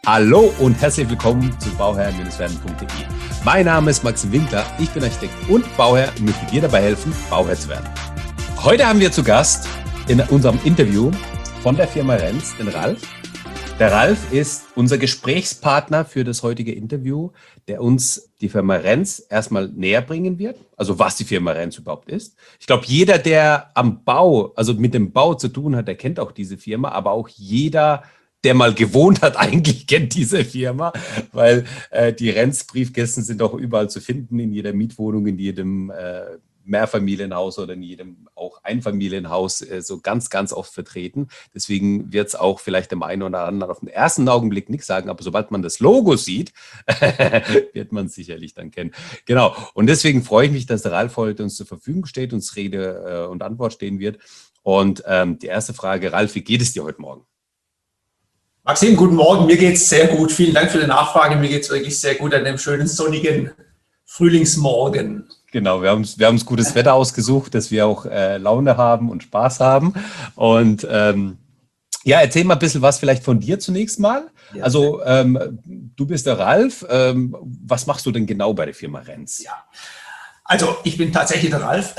Hallo und herzlich willkommen zu bauherr-werden.de. Mein Name ist Maxim Winkler, ich bin Architekt und Bauherr und möchte dir dabei helfen, Bauherr zu werden. Heute haben wir zu Gast in unserem Interview von der Firma Renz den Ralf. Der Ralf ist unser Gesprächspartner für das heutige Interview, der uns die Firma Renz erstmal näher bringen wird, also was die Firma Renz überhaupt ist. Ich glaube, jeder, der am Bau, also mit dem Bau zu tun hat, der kennt auch diese Firma, aber auch jeder, der mal gewohnt hat, eigentlich kennt diese Firma, weil die Renz-Briefkästen sind auch überall zu finden, in jeder Mietwohnung, in jedem Mehrfamilienhaus oder in jedem auch Einfamilienhaus so ganz, ganz oft vertreten. Deswegen wird es auch vielleicht dem einen oder anderen auf den ersten Augenblick nichts sagen, aber sobald man das Logo sieht, wird man es sicherlich dann kennen. Genau, und deswegen freue ich mich, dass der Ralf heute uns zur Verfügung steht, uns Rede und Antwort stehen wird. Und die erste Frage, Ralf, wie geht es dir heute Morgen? Maxim, guten Morgen. Mir geht es sehr gut. Vielen Dank für die Nachfrage. Mir geht es wirklich sehr gut an dem schönen sonnigen Frühlingsmorgen. Genau, wir haben gutes Wetter ausgesucht, dass wir auch Laune haben und Spaß haben. Und ja, erzähl mal ein bisschen was vielleicht von dir zunächst mal. Ja. Also du bist der Ralf. Was machst du denn genau bei der Firma Renz? Ja, also ich bin tatsächlich der Ralf.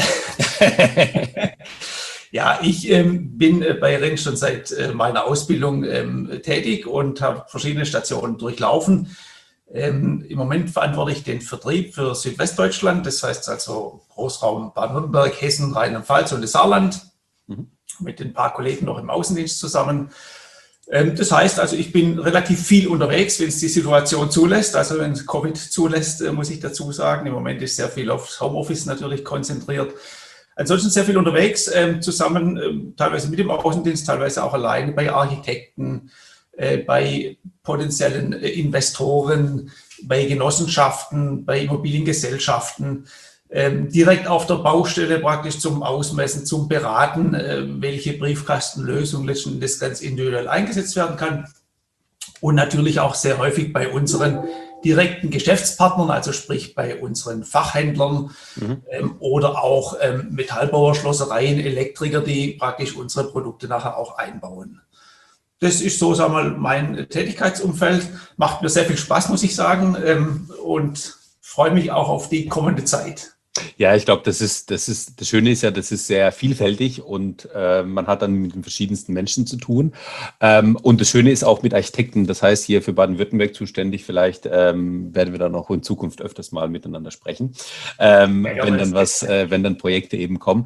Ja, ich bin bei Renz schon seit meiner Ausbildung tätig und habe verschiedene Stationen durchlaufen. Im Moment verantworte ich den Vertrieb für Südwestdeutschland, das heißt also Großraum Baden-Württemberg, Hessen, Rheinland-Pfalz und das Saarland, mit ein paar Kollegen noch im Außendienst zusammen. Das heißt also, ich bin relativ viel unterwegs, wenn es die Situation zulässt. Also wenn es Covid zulässt, muss ich dazu sagen. Im Moment ist sehr viel aufs Homeoffice natürlich konzentriert. Ansonsten sehr viel unterwegs, zusammen teilweise mit dem Außendienst, teilweise auch alleine bei Architekten, bei potenziellen Investoren, bei Genossenschaften, bei Immobiliengesellschaften, direkt auf der Baustelle praktisch zum Ausmessen, zum Beraten, welche Briefkastenlösung letztendlich ganz individuell eingesetzt werden kann. Und natürlich auch sehr häufig bei unseren direkten Geschäftspartnern, also sprich bei unseren Fachhändlern oder auch Metallbauer, Schlossereien, Elektriker, die praktisch unsere Produkte nachher auch einbauen. Das ist so, sagen wir mal, mein Tätigkeitsumfeld. Macht mir sehr viel Spaß, muss ich sagen, und freue mich auch auf die kommende Zeit. Ja, ich glaube, das Schöne ist ja, das ist sehr vielfältig und man hat dann mit den verschiedensten Menschen zu tun. Und das Schöne ist auch mit Architekten, das heißt hier für Baden-Württemberg zuständig, vielleicht werden wir dann auch in Zukunft öfters mal miteinander sprechen, wenn dann Projekte eben kommen.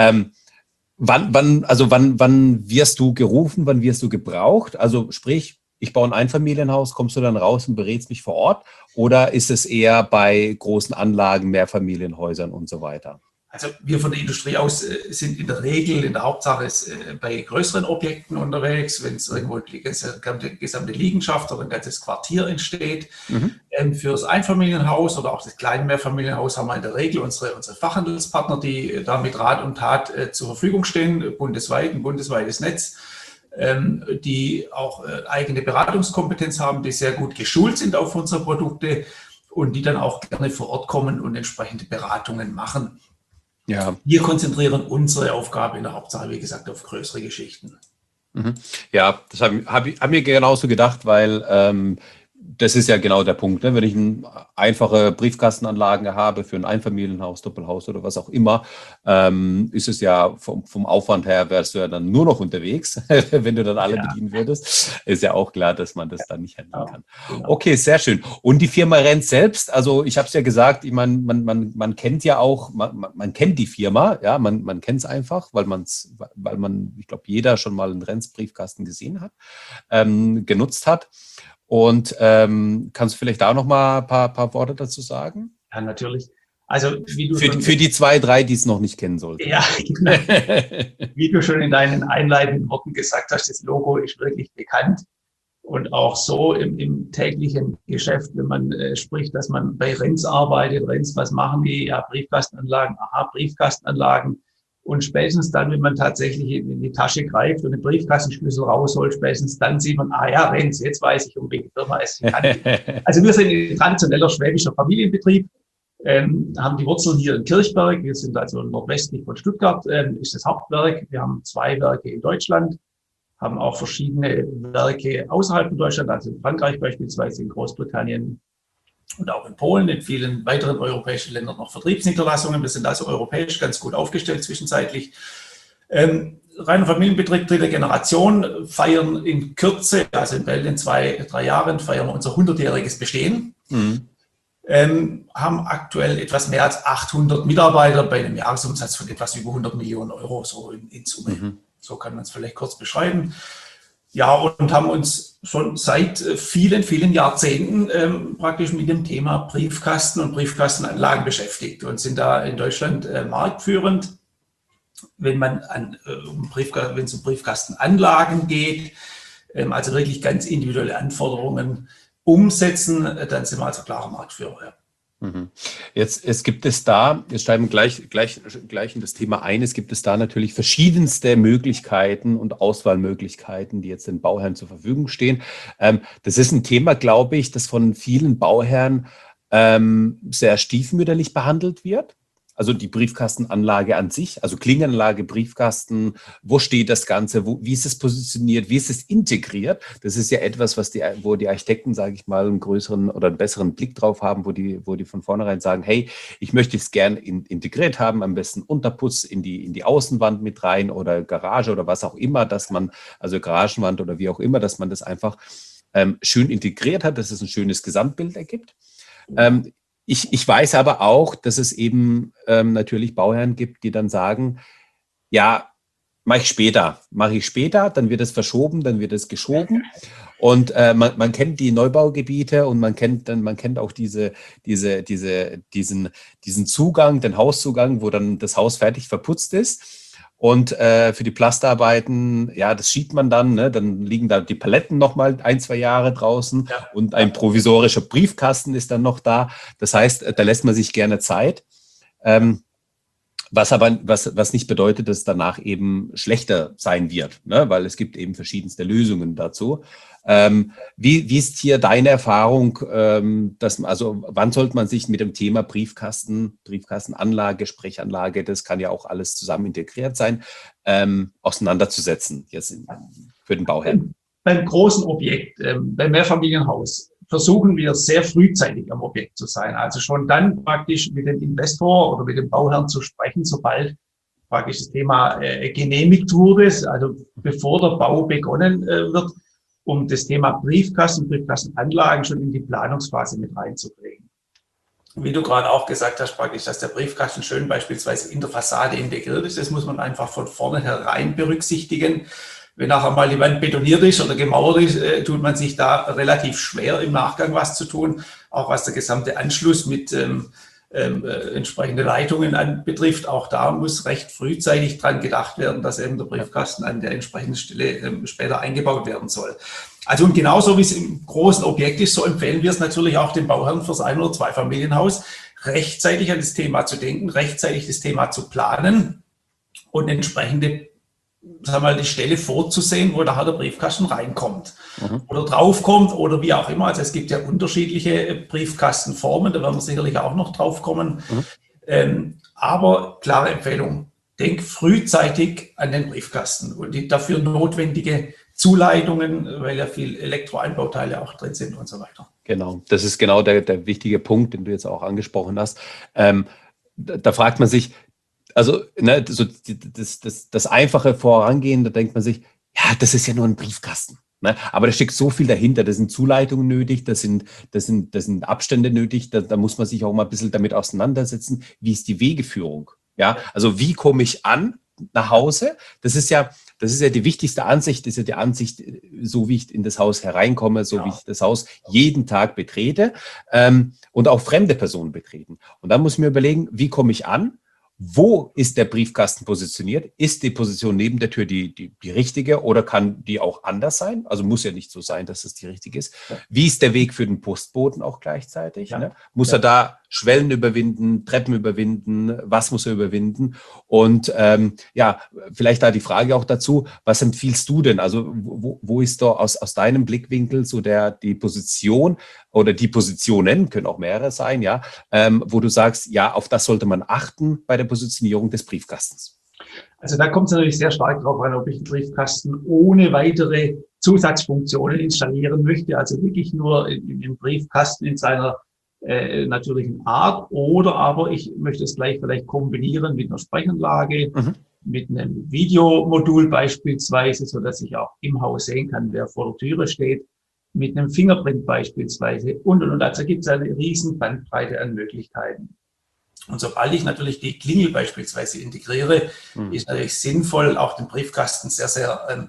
Wann wirst du gerufen, wann wirst du gebraucht? Also sprich, ich baue ein Einfamilienhaus, kommst du dann raus und berätst mich vor Ort? Oder ist es eher bei großen Anlagen, Mehrfamilienhäusern und so weiter? Also wir von der Industrie aus sind in der Regel, in der Hauptsache bei größeren Objekten unterwegs, wenn es irgendwo die gesamte Liegenschaft oder ein ganzes Quartier entsteht. Für das Einfamilienhaus oder auch das kleine Mehrfamilienhaus haben wir in der Regel unsere Fachhandelspartner, die da mit Rat und Tat zur Verfügung stehen, bundesweit, ein bundesweites Netz, die auch eigene Beratungskompetenz haben, die sehr gut geschult sind auf unsere Produkte und die dann auch gerne vor Ort kommen und entsprechende Beratungen machen. Ja. Wir konzentrieren unsere Aufgabe in der Hauptsache, wie gesagt, auf größere Geschichten. Ja, das hab mir genauso gedacht, weil das ist ja genau der Punkt. Ne? Wenn ich eine einfache Briefkastenanlage habe für ein Einfamilienhaus, Doppelhaus oder was auch immer, ist es ja vom Aufwand her, wärst du ja dann nur noch unterwegs, wenn du dann alle bedienen würdest. Ist ja auch klar, dass man das dann nicht handeln kann. Genau. Okay, sehr schön. Und die Firma Renz selbst, also ich habe es ja gesagt, ich meine, man kennt ja auch, man kennt die Firma, ja, man kennt es einfach, weil man, ich glaube, jeder schon mal einen Renz-Briefkasten gesehen hat, genutzt hat. Und kannst du vielleicht da noch mal ein paar Worte dazu sagen? Ja, natürlich. Also wie du für die 2, 3, die es noch nicht kennen sollten. Ja, genau. Wie du schon in deinen einleitenden Worten gesagt hast, das Logo ist wirklich bekannt. Und auch so im täglichen Geschäft, wenn man spricht, dass man bei Renz arbeitet. Renz, was machen die? Ja, Briefkastenanlagen. Aha, Briefkastenanlagen. Und spätestens dann, wenn man tatsächlich in die Tasche greift und den Briefkastenschlüssel rausholt, spätestens dann sieht man, ja, Renz, jetzt weiß ich, um welche Firma es sich handelt. Also wir sind ein traditioneller schwäbischer Familienbetrieb, haben die Wurzeln hier in Kirchberg. Wir sind also nordwestlich von Stuttgart, ist das Hauptwerk. Wir haben 2 Werke in Deutschland, haben auch verschiedene Werke außerhalb von Deutschland, also in Frankreich beispielsweise, in Großbritannien und auch in Polen, in vielen weiteren europäischen Ländern noch Vertriebsniederlassungen. Wir sind also europäisch ganz gut aufgestellt zwischenzeitlich. Reiner Familienbetrieb dritte Generation, feiern in Kürze, also in bald in 2-3 Jahren, feiern wir unser 100-jähriges Bestehen. Mhm. Haben aktuell etwas mehr als 800 Mitarbeiter bei einem Jahresumsatz von etwas über 100 Millionen Euro, so in Summe. Mhm. So kann man es vielleicht kurz beschreiben. Ja, und haben uns schon seit vielen, vielen Jahrzehnten praktisch mit dem Thema Briefkasten und Briefkastenanlagen beschäftigt und sind da in Deutschland marktführend. Wenn es um Briefkastenanlagen geht, also wirklich ganz individuelle Anforderungen umsetzen, dann sind wir also klarer Marktführer. Ja. Jetzt gibt es da, wir steigen gleich in das Thema ein, es gibt es da natürlich verschiedenste Möglichkeiten und Auswahlmöglichkeiten, die jetzt den Bauherren zur Verfügung stehen. Das ist ein Thema, glaube ich, das von vielen Bauherren sehr stiefmütterlich behandelt wird. Also die Briefkastenanlage an sich, also Klinganlage, Briefkasten, wo steht das Ganze, wie ist es positioniert, wie ist es integriert? Das ist ja etwas, wo die Architekten, sage ich mal, einen größeren oder einen besseren Blick drauf haben, wo die von vornherein sagen, hey, ich möchte es gern integriert haben, am besten Unterputz in die Außenwand mit rein oder Garage oder was auch immer, dass man, also Garagenwand oder wie auch immer, dass man das einfach schön integriert hat, dass es ein schönes Gesamtbild ergibt. Ich weiß aber auch, dass es eben natürlich Bauherren gibt, die dann sagen, ja, mache ich später, dann wird es verschoben, dann wird es geschoben. Und man kennt die Neubaugebiete und man kennt auch diesen Zugang, den Hauszugang, wo dann das Haus fertig verputzt ist. Und für die Plasterarbeiten, ja, das schiebt man dann, ne? Dann liegen da die Paletten nochmal 1-2 Jahre draußen und ein provisorischer Briefkasten ist dann noch da. Das heißt, da lässt man sich gerne Zeit. Was nicht bedeutet, dass es danach eben schlechter sein wird, ne? Weil es gibt eben verschiedenste Lösungen dazu. Wie ist hier deine Erfahrung, wann sollte man sich mit dem Thema Briefkastenanlage, Sprechanlage, das kann ja auch alles zusammen integriert sein, auseinanderzusetzen jetzt für den Bauherrn? Beim großen Objekt, beim Mehrfamilienhaus, versuchen wir sehr frühzeitig am Objekt zu sein. Also schon dann praktisch mit dem Investor oder mit dem Bauherrn zu sprechen, sobald praktisch das Thema genehmigt wurde, also bevor der Bau begonnen wird, um das Thema Briefkastenanlagen schon in die Planungsphase mit reinzubringen. Wie du gerade auch gesagt hast, praktisch, dass der Briefkasten schön beispielsweise in der Fassade integriert ist, das muss man einfach von vornherein berücksichtigen. Wenn nachher mal die Wand betoniert ist oder gemauert ist, tut man sich da relativ schwer im Nachgang was zu tun, auch was der gesamte Anschluss mit entsprechende Leitungen betrifft. Auch da muss recht frühzeitig dran gedacht werden, dass eben der Briefkasten an der entsprechenden Stelle später eingebaut werden soll. Also und genauso wie es im großen Objekt ist, so empfehlen wir es natürlich auch den Bauherren fürs Ein- oder Zweifamilienhaus, rechtzeitig an das Thema zu denken, rechtzeitig das Thema zu planen und entsprechende, sagen wir mal, die Stelle vorzusehen, wo nachher der Briefkasten reinkommt oder draufkommt oder wie auch immer. Also es gibt ja unterschiedliche Briefkastenformen, da werden wir sicherlich auch noch drauf kommen. Aber klare Empfehlung, denk frühzeitig an den Briefkasten und die dafür notwendige Zuleitungen, weil ja viel Elektroeinbauteile auch drin sind und so weiter. Genau, das ist genau der wichtige Punkt, den du jetzt auch angesprochen hast. Da fragt man sich, also ne, so das einfache Vorangehen, da denkt man sich, ja, das ist ja nur ein Briefkasten. Ne? Aber da steckt so viel dahinter. Da sind Zuleitungen nötig, da sind Abstände nötig. Da muss man sich auch mal ein bisschen damit auseinandersetzen. Wie ist die Wegeführung? Ja, also wie komme ich an nach Hause? Das ist ja die wichtigste Ansicht. Das ist ja die Ansicht, so wie ich in das Haus hereinkomme, so wie ich das Haus jeden Tag betrete und auch fremde Personen betreten. Und dann muss ich mir überlegen, wie komme ich an? Wo ist der Briefkasten positioniert? Ist die Position neben der Tür die richtige oder kann die auch anders sein? Also muss ja nicht so sein, dass es die richtige ist. Wie ist der Weg für den Postboten auch gleichzeitig? Ja. Ne? Muss er da Schwellen überwinden, Treppen überwinden? Was muss er überwinden? Und vielleicht da die Frage auch dazu, was empfiehlst du denn? Also wo ist da aus deinem Blickwinkel so die Position oder die Positionen, können auch mehrere sein, ja, wo du sagst, ja, auf das sollte man achten bei der Positionierung des Briefkastens? Also da kommt es natürlich sehr stark darauf an, ob ich einen Briefkasten ohne weitere Zusatzfunktionen installieren möchte, also wirklich nur im Briefkasten in seiner natürlichen Art, oder aber ich möchte es gleich vielleicht kombinieren mit einer Sprechanlage, Mhm. mit einem Videomodul beispielsweise, so dass ich auch im Haus sehen kann, wer vor der Türe steht, mit einem Fingerprint beispielsweise und. Also gibt es eine riesen Bandbreite an Möglichkeiten. Und sobald ich natürlich die Klingel beispielsweise integriere, ist natürlich sinnvoll, auch den Briefkasten sehr, sehr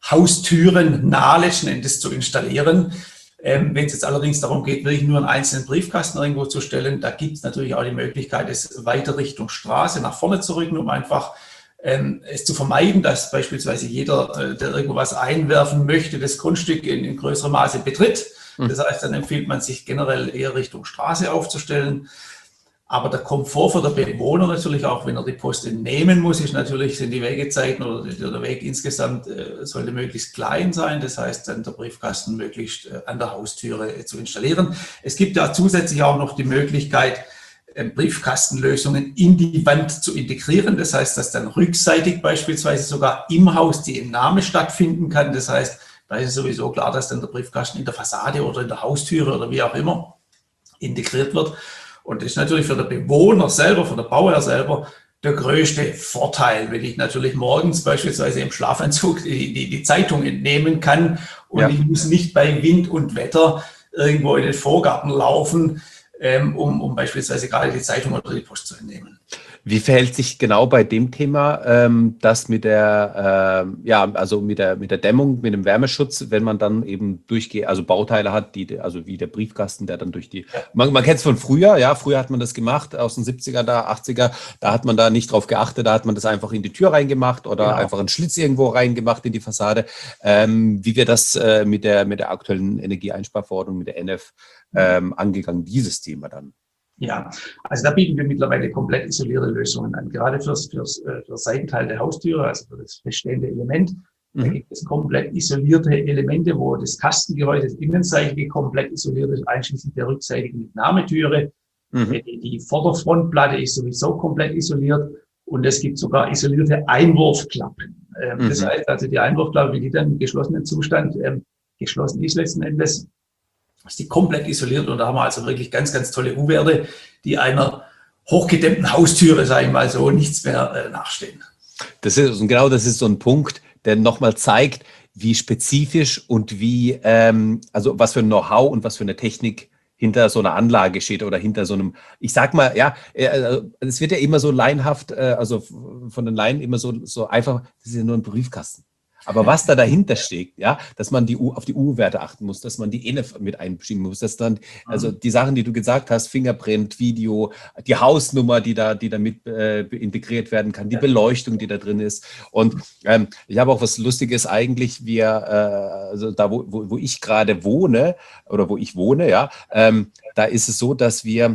haustürennah letzten Endes zu installieren. Wenn es jetzt allerdings darum geht, wirklich nur einen einzelnen Briefkasten irgendwo zu stellen, da gibt es natürlich auch die Möglichkeit, es weiter Richtung Straße nach vorne zu rücken, um einfach es zu vermeiden, dass beispielsweise jeder, der irgendwo was einwerfen möchte, das Grundstück in größerem Maße betritt. Das heißt, dann empfiehlt man sich generell eher Richtung Straße aufzustellen. Aber der Komfort für den Bewohner natürlich auch, wenn er die Post entnehmen muss, ist natürlich, sind die Wegezeiten oder der Weg insgesamt sollte möglichst klein sein. Das heißt, dann der Briefkasten möglichst an der Haustüre zu installieren. Es gibt ja zusätzlich auch noch die Möglichkeit, Briefkastenlösungen in die Wand zu integrieren. Das heißt, dass dann rückseitig beispielsweise sogar im Haus die Entnahme stattfinden kann. Das heißt, da ist es sowieso klar, dass dann der Briefkasten in der Fassade oder in der Haustüre oder wie auch immer integriert wird. Und das ist natürlich für den Bewohner selber, für den Bauherr selber der größte Vorteil, wenn ich natürlich morgens beispielsweise im Schlafanzug die Zeitung entnehmen kann und ich muss nicht bei Wind und Wetter irgendwo in den Vorgarten laufen, um beispielsweise gerade die Zeitung oder die Post zu entnehmen. Wie verhält sich genau bei dem Thema das mit der, also mit der Dämmung, mit dem Wärmeschutz, wenn man dann eben also Bauteile hat, also wie der Briefkasten, der dann durch die, man kennt es von früher, ja, früher hat man das gemacht, aus den 70er, 80er, da hat man da nicht drauf geachtet, da hat man das einfach in die Tür reingemacht oder einfach einen Schlitz irgendwo reingemacht in die Fassade. Wie wird das mit der aktuellen Energieeinsparverordnung, mit der NF angegangen, dieses Thema dann? Ja, also da bieten wir mittlerweile komplett isolierte Lösungen an. Gerade für Seitenteil der Haustüre, also für das feststehende Element, da gibt es komplett isolierte Elemente, wo das Kastengehäuse, das Innenseitige komplett isoliert ist, einschließlich der rückseitigen Entnahmetüre. Die Vorderfrontplatte ist sowieso komplett isoliert und es gibt sogar isolierte Einwurfklappen. Das heißt also, die Einwurfklappe, die dann im geschlossenen Zustand geschlossen ist letzten Endes, ist die komplett isoliert und da haben wir also wirklich ganz, ganz tolle U-Werte, die einer hochgedämmten Haustüre, sage ich mal so, nichts mehr nachstehen. Das ist so ein Punkt, der nochmal zeigt, wie spezifisch und wie, also was für ein Know-how und was für eine Technik hinter so einer Anlage steht oder hinter so einem, ich sag mal, ja, es wird ja immer so laienhaft, also von den Laien immer so einfach, das ist ja nur ein Briefkasten. Aber was da dahinter steht, ja, dass man auf die U-Werte achten muss, dass man die ENF mit einschieben muss, dass dann, also die Sachen, die du gesagt hast, Fingerprint, Video, die Hausnummer, die da mit integriert werden kann, die Beleuchtung, die da drin ist. Und ich habe auch was Lustiges eigentlich, also da, wo ich gerade wohne oder wo ich wohne, ja, da ist es so, dass wir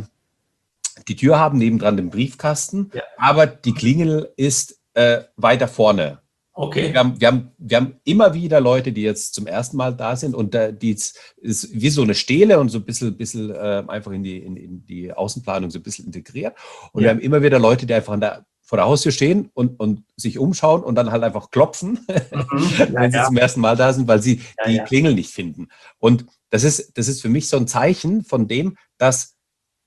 die Tür haben, nebendran den Briefkasten, aber die Klingel ist weiter vorne. Okay. Wir haben immer wieder Leute, die jetzt zum ersten Mal da sind und die ist wie so eine Stele und so ein bisschen einfach in die Außenplanung so ein bisschen integriert. Und wir haben immer wieder Leute, die einfach vor der Haustür stehen und sich umschauen und dann halt einfach klopfen, wenn sie zum ersten Mal da sind, weil sie die Klingel nicht finden. Und das ist für mich so ein Zeichen von dem, dass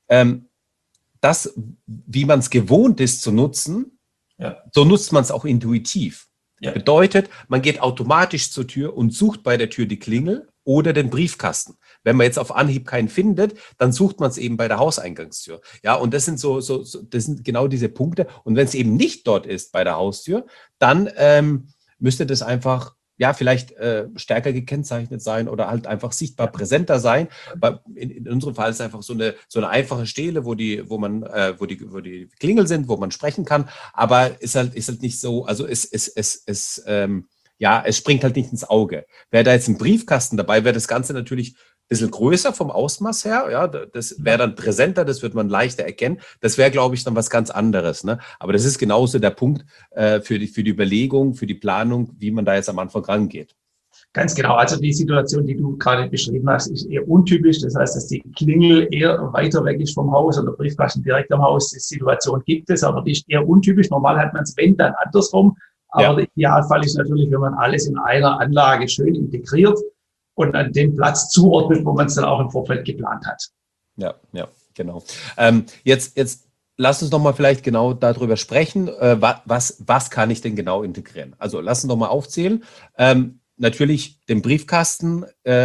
das, wie man es gewohnt ist zu nutzen, so nutzt man es auch intuitiv. Bedeutet, man geht automatisch zur Tür und sucht bei der Tür die Klingel oder den Briefkasten. Wenn man jetzt auf Anhieb keinen findet, dann sucht man es eben bei der Hauseingangstür. Ja, und das sind das sind genau diese Punkte. Und wenn es eben nicht dort ist bei der Haustür, dann müsste das einfach vielleicht stärker gekennzeichnet sein oder halt einfach sichtbar präsenter sein. In unserem Fall ist es einfach so eine einfache Stele, wo die Klingel sind, wo man sprechen kann, aber ist halt nicht so, also es springt halt nicht ins Auge. Wäre da jetzt ein Briefkasten dabei, wäre das Ganze natürlich ein bisschen größer vom Ausmaß her, ja, das wäre dann präsenter, das wird man leichter erkennen. Das wäre, glaube ich, dann was ganz anderes, ne? Aber das ist genauso der Punkt für die Überlegung, für die Planung, wie man da jetzt am Anfang rangeht. Ganz genau. Also die Situation, die du gerade beschrieben hast, ist eher untypisch. Das heißt, dass die Klingel eher weiter weg ist vom Haus oder der Briefkasten direkt am Haus. Die Situation gibt es, aber die ist eher untypisch. Normal hat man es, wenn, dann andersrum. Aber der Idealfall ist natürlich, wenn man alles in einer Anlage schön integriert und an den Platz zuordnet, wo man es dann auch im Vorfeld geplant hat. Ja, genau. Jetzt lass uns noch mal vielleicht genau darüber sprechen, was kann ich denn genau integrieren? Also lass uns noch mal aufzählen. Natürlich den Briefkasten.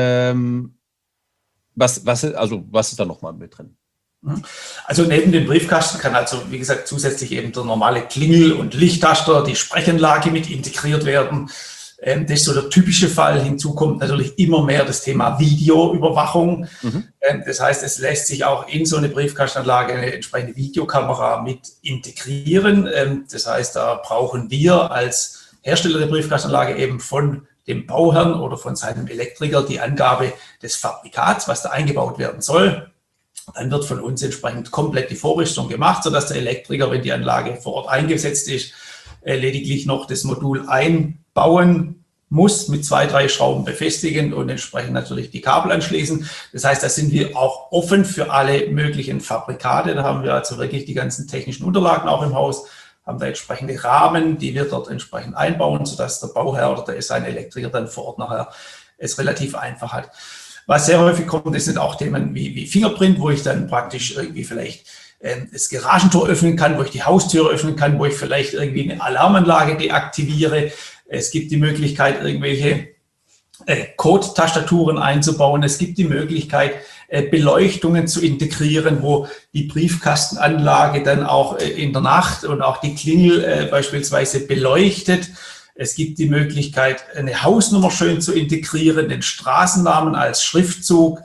Was ist da noch mal mit drin? Also neben dem Briefkasten kann also, wie gesagt, zusätzlich eben der normale Klingel- und Lichttaster, die Sprechanlage mit integriert werden. Das ist so der typische Fall. Hinzu kommt natürlich immer mehr das Thema Videoüberwachung. Das heißt, es lässt sich auch in so eine Briefkastenanlage eine entsprechende Videokamera mit integrieren. Das heißt, da brauchen wir als Hersteller der Briefkastenanlage eben von dem Bauherrn oder von seinem Elektriker die Angabe des Fabrikats, was da eingebaut werden soll. Dann wird von uns entsprechend komplett die Vorrüstung gemacht, sodass der Elektriker, wenn die Anlage vor Ort eingesetzt ist, lediglich noch das Modul einbauen muss, mit 2, 3 Schrauben befestigen und entsprechend natürlich die Kabel anschließen. Das heißt, da sind wir auch offen für alle möglichen Fabrikate. Da haben wir also wirklich die ganzen technischen Unterlagen auch im Haus, haben da entsprechende Rahmen, die wir dort entsprechend einbauen, sodass der Bauherr oder sein Elektriker dann vor Ort nachher es relativ einfach hat. Was sehr häufig kommt, das sind auch Themen wie Fingerprint, wo ich dann praktisch irgendwie vielleicht das Garagentor öffnen kann, wo ich die Haustür öffnen kann, wo ich vielleicht irgendwie eine Alarmanlage deaktiviere. Es gibt die Möglichkeit, irgendwelche Code-Tastaturen einzubauen. Es gibt die Möglichkeit, Beleuchtungen zu integrieren, wo die Briefkastenanlage dann auch in der Nacht und auch die Klingel beispielsweise beleuchtet. Es gibt die Möglichkeit, eine Hausnummer schön zu integrieren, den Straßennamen als Schriftzug.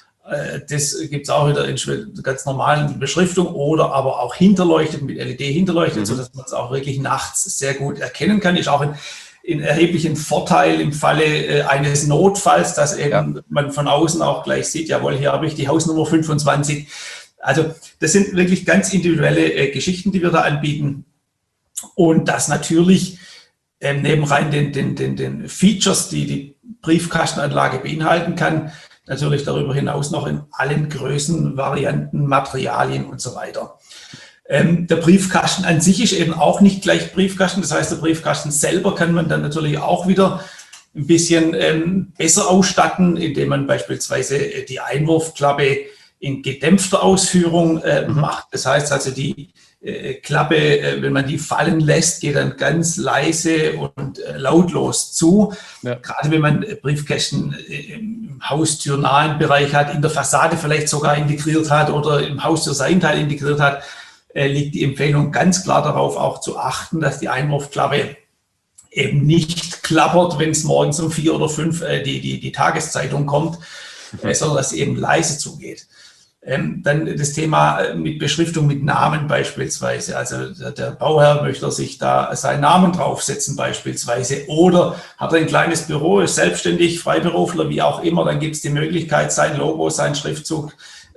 Das gibt es auch wieder in ganz normalen Beschriftung oder aber auch hinterleuchtet, mit LED hinterleuchtet, sodass man es auch wirklich nachts sehr gut erkennen kann. Ist auch in erheblichen Vorteil im Falle eines Notfalls, dass eben man von außen auch gleich sieht, jawohl, hier habe ich die Hausnummer 25. Also das sind wirklich ganz individuelle Geschichten, die wir da anbieten. Und das natürlich neben rein den Features, die die Briefkastenanlage beinhalten kann, natürlich darüber hinaus noch in allen Größen, Varianten, Materialien und so weiter. Der Briefkasten an sich ist eben auch nicht gleich Briefkasten. Das heißt, der Briefkasten selber kann man dann natürlich auch wieder ein bisschen besser ausstatten, indem man beispielsweise die Einwurfklappe in gedämpfter Ausführung macht. Das heißt also, die Klappe, wenn man die fallen lässt, geht dann ganz leise und lautlos zu. Ja. Gerade wenn man Briefkästen im haustürnahen Bereich hat, in der Fassade vielleicht sogar integriert hat oder im Haustürseitenteil integriert hat, liegt die Empfehlung ganz klar darauf, auch zu achten, dass die Einwurfklappe eben nicht klappert, wenn es morgens um 4 oder 5 die Tageszeitung kommt, sondern dass sie eben leise zugeht. Dann das Thema mit Beschriftung mit Namen beispielsweise. Also der Bauherr möchte sich da seinen Namen draufsetzen beispielsweise oder hat er ein kleines Büro, ist selbstständig, Freiberufler, wie auch immer, dann gibt es die Möglichkeit, sein Logo, seinen Schriftzug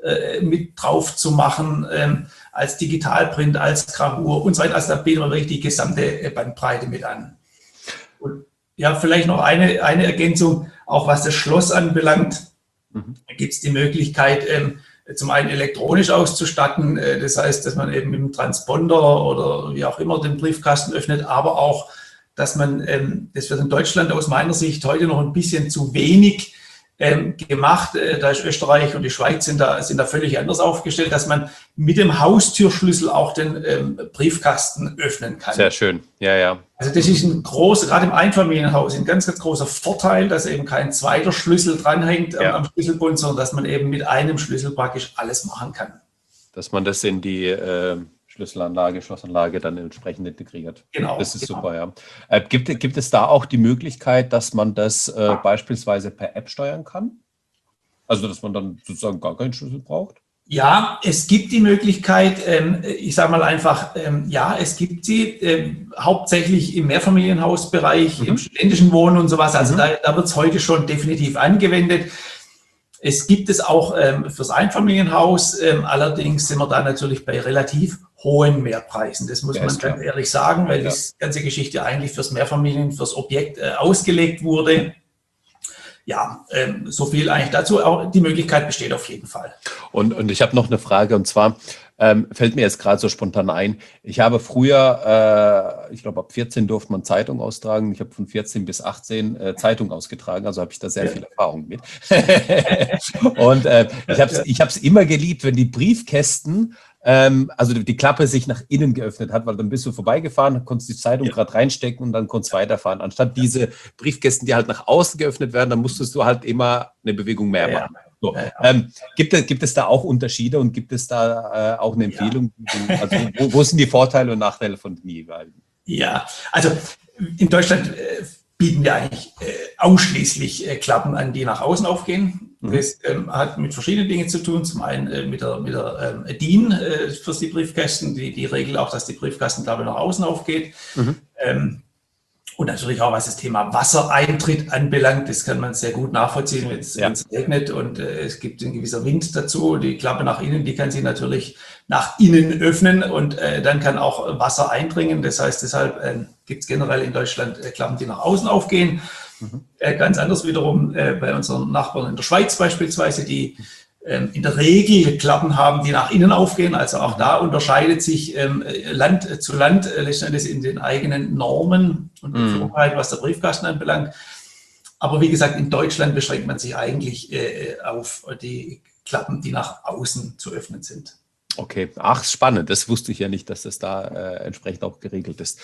mit drauf zu machen, als Digitalprint, als Gravur und so weiter. Also da bieten wir wirklich die gesamte Bandbreite mit an. Und ja, vielleicht noch eine Ergänzung, auch was das Schloss anbelangt, gibt es die Möglichkeit, zum einen elektronisch auszustatten, das heißt, dass man eben mit dem Transponder oder wie auch immer den Briefkasten öffnet, aber auch, dass man, das wird in Deutschland aus meiner Sicht heute noch ein bisschen zu wenig gemacht. Da ist Österreich und die Schweiz sind da völlig anders aufgestellt, dass man mit dem Haustürschlüssel auch den Briefkasten öffnen kann. Sehr schön, ja. Also das ist gerade im Einfamilienhaus, ein ganz, ganz großer Vorteil, dass eben kein zweiter Schlüssel dranhängt am Schlüsselbund, sondern dass man eben mit einem Schlüssel praktisch alles machen kann. Dass man das in die Schlossanlage dann entsprechend integriert. Genau. Das ist super, ja. Gibt es da auch die Möglichkeit, dass man das beispielsweise per App steuern kann? Also, dass man dann sozusagen gar keinen Schlüssel braucht? Ja, es gibt die Möglichkeit, ich sage mal einfach, ja, es gibt sie, hauptsächlich im Mehrfamilienhausbereich, im studentischen Wohnen und sowas. Also da wird es heute schon definitiv angewendet. Es gibt es auch fürs Einfamilienhaus, allerdings sind wir da natürlich bei relativ hohen Mehrpreisen. Das muss man ganz ehrlich sagen, weil die ganze Geschichte eigentlich fürs Objekt ausgelegt wurde. ja, so viel eigentlich dazu. Auch die Möglichkeit besteht auf jeden Fall. Und ich habe noch eine Frage, und zwar fällt mir jetzt gerade so spontan ein. Ich habe früher, ich glaube ab 14 durfte man Zeitung austragen. Ich habe von 14 bis 18 Zeitung ausgetragen, also habe ich da sehr viel Erfahrung mit. Und ich habe es immer geliebt, wenn die Briefkästen, also die Klappe sich nach innen geöffnet hat, weil dann bist du vorbeigefahren, konntest die Zeitung gerade reinstecken und dann konntest du weiterfahren. Anstatt diese Briefkästen, die halt nach außen geöffnet werden, dann musstest du halt immer eine Bewegung mehr machen. So. Gibt es da auch Unterschiede und gibt es da auch eine Empfehlung? Also wo sind die Vorteile und Nachteile von den jeweiligen? Ja, also in Deutschland bieten wir eigentlich ausschließlich Klappen an, die nach außen aufgehen. Das hat mit verschiedenen Dingen zu tun. Zum einen mit der DIN für die Briefkästen, die Regel auch, dass die Briefkastenklappe nach außen aufgeht. Und natürlich auch, was das Thema Wassereintritt anbelangt, das kann man sehr gut nachvollziehen, wenn es regnet und es gibt ein gewisser Wind dazu. Die Klappe nach innen, die kann sich natürlich nach innen öffnen und dann kann auch Wasser eindringen. Das heißt, deshalb gibt es generell in Deutschland Klappen, die nach außen aufgehen. Ganz anders wiederum bei unseren Nachbarn in der Schweiz beispielsweise, die in der Regel Klappen haben, die nach innen aufgehen. Also auch da unterscheidet sich Land zu Land letztendlich in den eigenen Normen und Geflogenheiten, was der Briefkasten anbelangt. Aber wie gesagt, in Deutschland beschränkt man sich eigentlich auf die Klappen, die nach außen zu öffnen sind. Okay, ach, spannend. Das wusste ich ja nicht, dass das da entsprechend auch geregelt ist.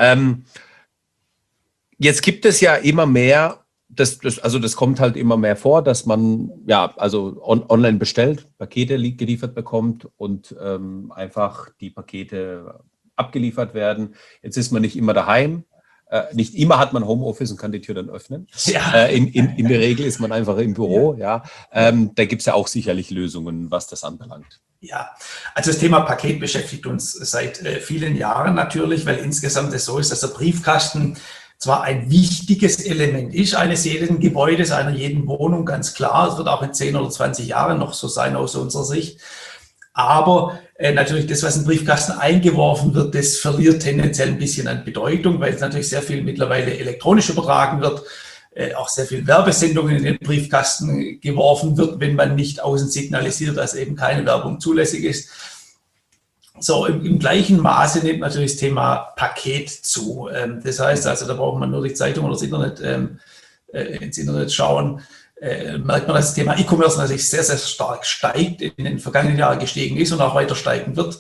Jetzt gibt es ja immer mehr. Das kommt halt immer mehr vor, dass man online bestellt, Pakete geliefert bekommt und einfach die Pakete abgeliefert werden. Jetzt ist man nicht immer daheim. Nicht immer hat man Homeoffice und kann die Tür dann öffnen. Ja. In der Regel ist man einfach im Büro. Ja. Da gibt es ja auch sicherlich Lösungen, was das anbelangt. Ja, also das Thema Paket beschäftigt uns seit vielen Jahren natürlich, weil insgesamt es so ist, dass der Briefkasten zwar ein wichtiges Element ist eines jeden Gebäudes, einer jeden Wohnung, ganz klar. Es wird auch in 10 oder 20 Jahren noch so sein aus unserer Sicht. Aber natürlich das, was in den Briefkasten eingeworfen wird, das verliert tendenziell ein bisschen an Bedeutung, weil es natürlich sehr viel mittlerweile elektronisch übertragen wird. Auch sehr viel Werbesendungen in den Briefkasten geworfen wird, wenn man nicht außen signalisiert, dass eben keine Werbung zulässig ist. So, im gleichen Maße nimmt natürlich das Thema Paket zu. Das heißt also, da braucht man nur die Zeitung oder das Internet, ins Internet schauen, merkt man, dass das Thema E-Commerce natürlich sehr, sehr stark steigt, in den vergangenen Jahren gestiegen ist und auch weiter steigen wird.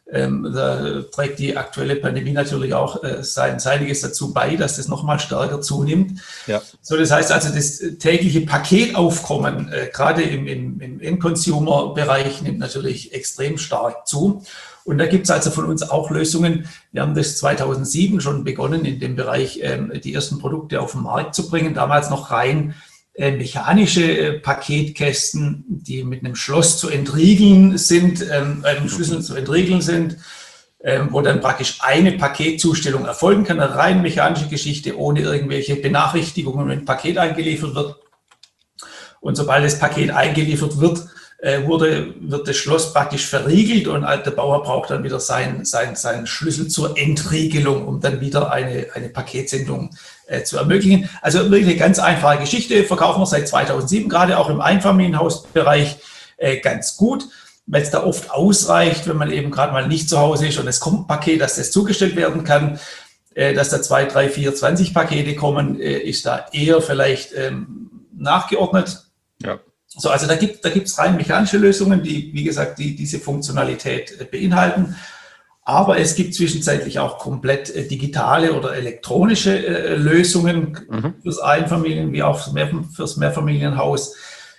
Da trägt die aktuelle Pandemie natürlich auch seiniges dazu bei, dass das nochmal stärker zunimmt. Ja. So, das heißt also, das tägliche Paketaufkommen, gerade im End-Consumer-Bereich, nimmt natürlich extrem stark zu. Und da gibt es also von uns auch Lösungen. Wir haben das 2007 schon begonnen, in dem Bereich die ersten Produkte auf den Markt zu bringen. Damals noch rein mechanische Paketkästen, die mit einem Schloss zu entriegeln sind, einem Schlüssel zu entriegeln sind, wo dann praktisch eine Paketzustellung erfolgen kann. Eine rein mechanische Geschichte, ohne irgendwelche Benachrichtigungen, wenn ein Paket eingeliefert wird. Und sobald das Paket eingeliefert wird, wird das Schloss praktisch verriegelt und der Bauer braucht dann wieder seinen Schlüssel zur Entriegelung, um dann wieder eine Paketsendung zu ermöglichen. Also wirklich eine ganz einfache Geschichte, verkaufen wir seit 2007, gerade auch im Einfamilienhausbereich ganz gut, weil es da oft ausreicht, wenn man eben gerade mal nicht zu Hause ist und es kommt ein Paket, dass das zugestellt werden kann, dass da 2, 3, 4, 20 Pakete kommen, ist da eher vielleicht nachgeordnet. Ja. So, also da gibt's rein mechanische Lösungen, die, wie gesagt, diese Funktionalität beinhalten. Aber es gibt zwischenzeitlich auch komplett digitale oder elektronische Lösungen fürs Einfamilien- wie auch fürs Mehrfamilienhaus,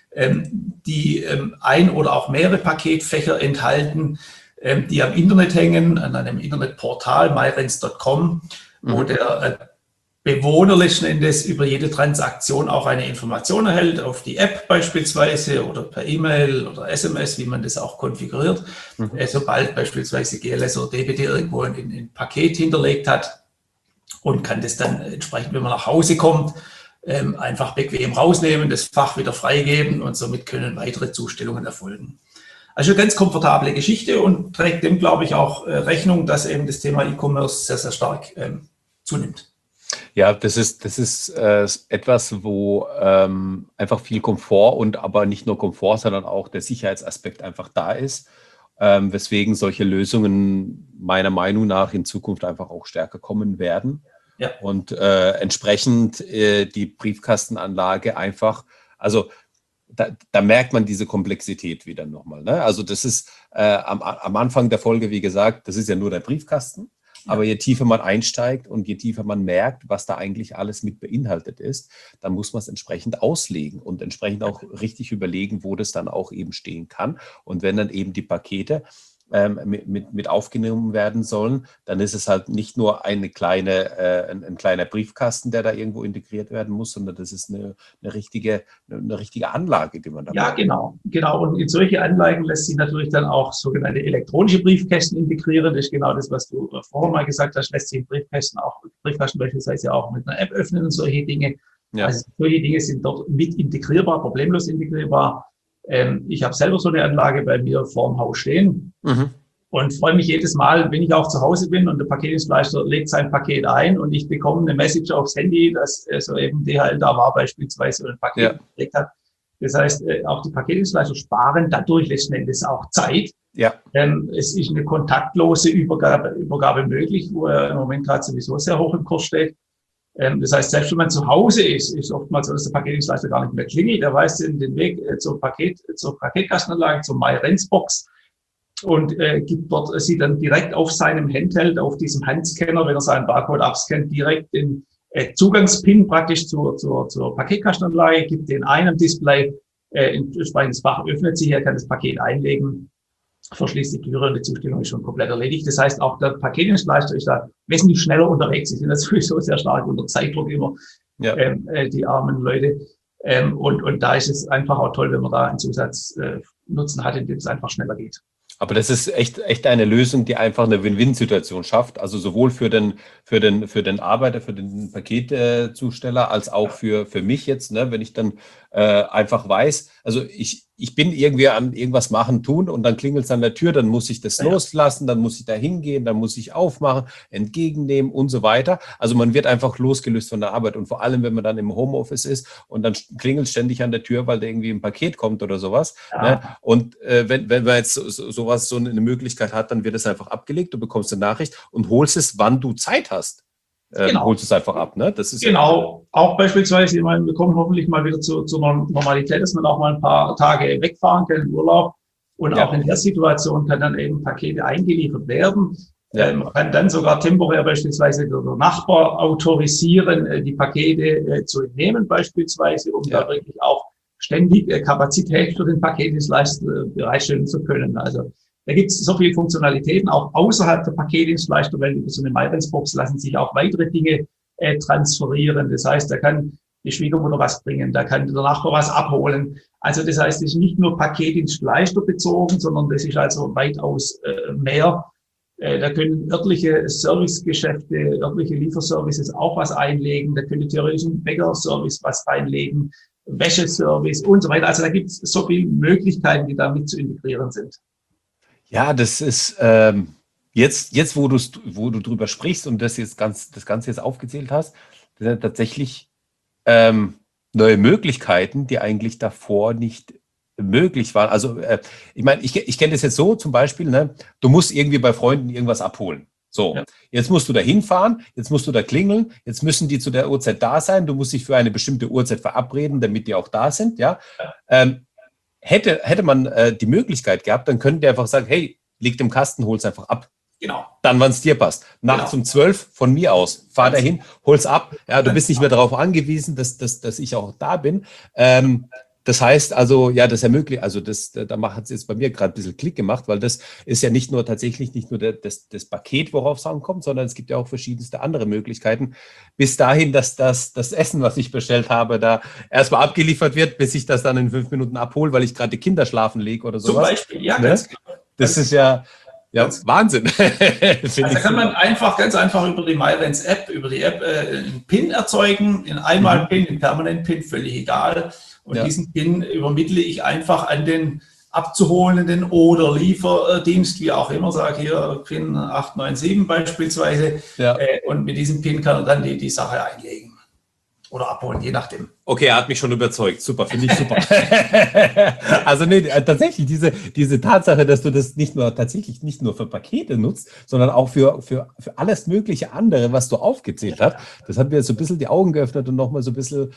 die ein oder auch mehrere Paketfächer enthalten, die am Internet hängen, an einem Internetportal, myrens.com, wo der Bewohner letzten Endes über jede Transaktion auch eine Information erhält, auf die App beispielsweise oder per E-Mail oder SMS, wie man das auch konfiguriert. Sobald beispielsweise GLS oder DPD irgendwo ein Paket hinterlegt hat und kann das dann entsprechend, wenn man nach Hause kommt, einfach bequem rausnehmen, das Fach wieder freigeben und somit können weitere Zustellungen erfolgen. Also eine ganz komfortable Geschichte und trägt dem, glaube ich, auch Rechnung, dass eben das Thema E-Commerce sehr, sehr stark zunimmt. Ja, das ist etwas, wo einfach viel Komfort und aber nicht nur Komfort, sondern auch der Sicherheitsaspekt einfach da ist, weswegen solche Lösungen meiner Meinung nach in Zukunft einfach auch stärker kommen werden Ja, und entsprechend die Briefkastenanlage einfach, also da merkt man diese Komplexität wieder nochmal. Ne? Also das ist am Anfang der Folge, wie gesagt, das ist ja nur der Briefkasten. Aber ja. je tiefer man einsteigt und je tiefer man merkt, was da eigentlich alles mit beinhaltet ist, dann muss man es entsprechend auslegen und entsprechend auch richtig überlegen, wo das dann auch eben stehen kann. Und wenn dann eben die Pakete mit aufgenommen werden sollen, dann ist es halt nicht nur ein kleiner Briefkasten, der da irgendwo integriert werden muss, sondern das ist eine richtige Anlage, die man da Ja, braucht. genau. Und in solche Anlagen lässt sich natürlich dann auch sogenannte elektronische Briefkästen integrieren. Das ist genau das, was du vorher mal gesagt hast. Lässt sich Briefkasten beispielsweise auch mit einer App öffnen und solche Dinge. Ja. Also solche Dinge sind dort mit integrierbar, problemlos integrierbar. Ich habe selber so eine Anlage bei mir vorm Haus stehen. Mhm. Und freue mich jedes Mal, wenn ich auch zu Hause bin und der Paketdienstleister legt sein Paket ein und ich bekomme eine Message aufs Handy, dass so eben DHL da war beispielsweise und ein Paket gelegt hat. Das heißt, auch die Paketdienstleister sparen dadurch letzten Endes auch Zeit. Ja. Es ist eine kontaktlose Übergabe möglich, wo er im Moment gerade sowieso sehr hoch im Kurs steht. Das heißt, selbst wenn man zu Hause ist oftmals so, dass der Paketdienstleister gar nicht mehr klingelt. Er weiß den Weg zur Paketkastenanlage, zur MyRentsbox und sieht dann direkt auf seinem Handheld, auf diesem Handscanner, wenn er seinen Barcode abscannt, direkt den Zugangspin praktisch zur Paketkastenanlage, gibt den ein am Display, entsprechendes Fach öffnet sich, er kann das Paket einlegen, verschließt die Türe und die Zustellung ist schon komplett erledigt. Das heißt, auch der Paketdienstleister ist da wesentlich schneller unterwegs. Sie sind das sowieso sehr stark unter Zeitdruck immer, die armen Leute. Und da ist es einfach auch toll, wenn man da einen Zusatznutzen hat, indem es einfach schneller geht. Aber das ist echt eine Lösung, die einfach eine Win-Win-Situation schafft. Also sowohl für den Arbeiter, für den Paketzusteller, als auch für mich jetzt, ne, wenn ich dann einfach weiß, also ich bin irgendwie an irgendwas machen, tun und dann klingelt es an der Tür, dann muss ich das loslassen, dann muss ich da hingehen, dann muss ich aufmachen, entgegennehmen und so weiter. Also man wird einfach losgelöst von der Arbeit und vor allem, wenn man dann im Homeoffice ist und dann klingelt es ständig an der Tür, weil da irgendwie ein Paket kommt oder sowas. Ja. Ne? Und wenn man jetzt so eine Möglichkeit hat, dann wird es einfach abgelegt, du bekommst eine Nachricht und holst es, wann du Zeit hast. Holst es einfach ab, ne? Das ist genau. Auch beispielsweise, ich meine, wir kommen hoffentlich mal wieder zur Normalität, dass man auch mal ein paar Tage wegfahren kann in Urlaub. Und auch in der Situation kann dann eben Pakete eingeliefert werden. Man kann dann sogar temporär beispielsweise der Nachbar autorisieren, die Pakete zu entnehmen beispielsweise, um da wirklich auch ständig Kapazität für den Paketdienstleister bereitstellen zu können. Also da gibt es so viele Funktionalitäten, auch außerhalb der Paketdienstleister, weil über so eine MyRentsbox lassen sich auch weitere Dinge transferieren. Das heißt, da kann die Schwiegermutter was bringen, da kann der Nachbar was abholen. Also das heißt, es ist nicht nur Paketdienstleister bezogen, sondern das ist also weitaus mehr. Da können örtliche Servicegeschäfte, örtliche Lieferservices auch was einlegen. Da könnte theoretisch ein Bäckerservice was reinlegen, Wäscheservice und so weiter. Also da gibt es so viele Möglichkeiten, die damit zu integrieren sind. Ja, das ist jetzt wo du drüber sprichst und das Ganze jetzt aufgezählt hast, das sind tatsächlich neue Möglichkeiten, die eigentlich davor nicht möglich waren. Also ich meine, ich kenne das jetzt so zum Beispiel, ne? Du musst irgendwie bei Freunden irgendwas abholen. So, jetzt musst du da hinfahren, jetzt musst du da klingeln, jetzt müssen die zu der Uhrzeit da sein, du musst dich für eine bestimmte Uhrzeit verabreden, damit die auch da sind, ja. Hätte man die Möglichkeit gehabt, dann könnte der einfach sagen, hey, liegt im Kasten, hol's einfach ab. Genau. Dann, wann es dir passt. Nachts um 12 von mir aus. Fahr dahin, hol's ab. Ja, du bist nicht mehr darauf angewiesen, dass ich auch da bin. Das heißt also, ja, das ermöglicht, also da hat es jetzt bei mir gerade ein bisschen Klick gemacht, weil das ist ja nicht nur das Paket, worauf es ankommt, sondern es gibt ja auch verschiedenste andere Möglichkeiten. Bis dahin, dass das Essen, was ich bestellt habe, da erstmal abgeliefert wird, bis ich das dann in 5 Minuten abhole, weil ich gerade die Kinder schlafen lege oder sowas. Zum Beispiel, ja, ganz genau. Das ist ja Wahnsinn. Also da kann man ganz einfach über die MyRents App, einen PIN erzeugen, einen Einmal-PIN, einen Permanent-PIN, völlig egal. Und diesen PIN übermittle ich einfach an den abzuholenden oder Lieferdienst, wie auch immer, sage hier PIN 897 beispielsweise. Ja. Und mit diesem PIN kann er dann die Sache einlegen oder abholen, je nachdem. Okay, er hat mich schon überzeugt. Super, finde ich super. Also nee, tatsächlich, diese Tatsache, dass du das nicht nur für Pakete nutzt, sondern auch für alles mögliche andere, was du aufgezählt hast, das hat mir so ein bisschen die Augen geöffnet und nochmal so ein bisschen,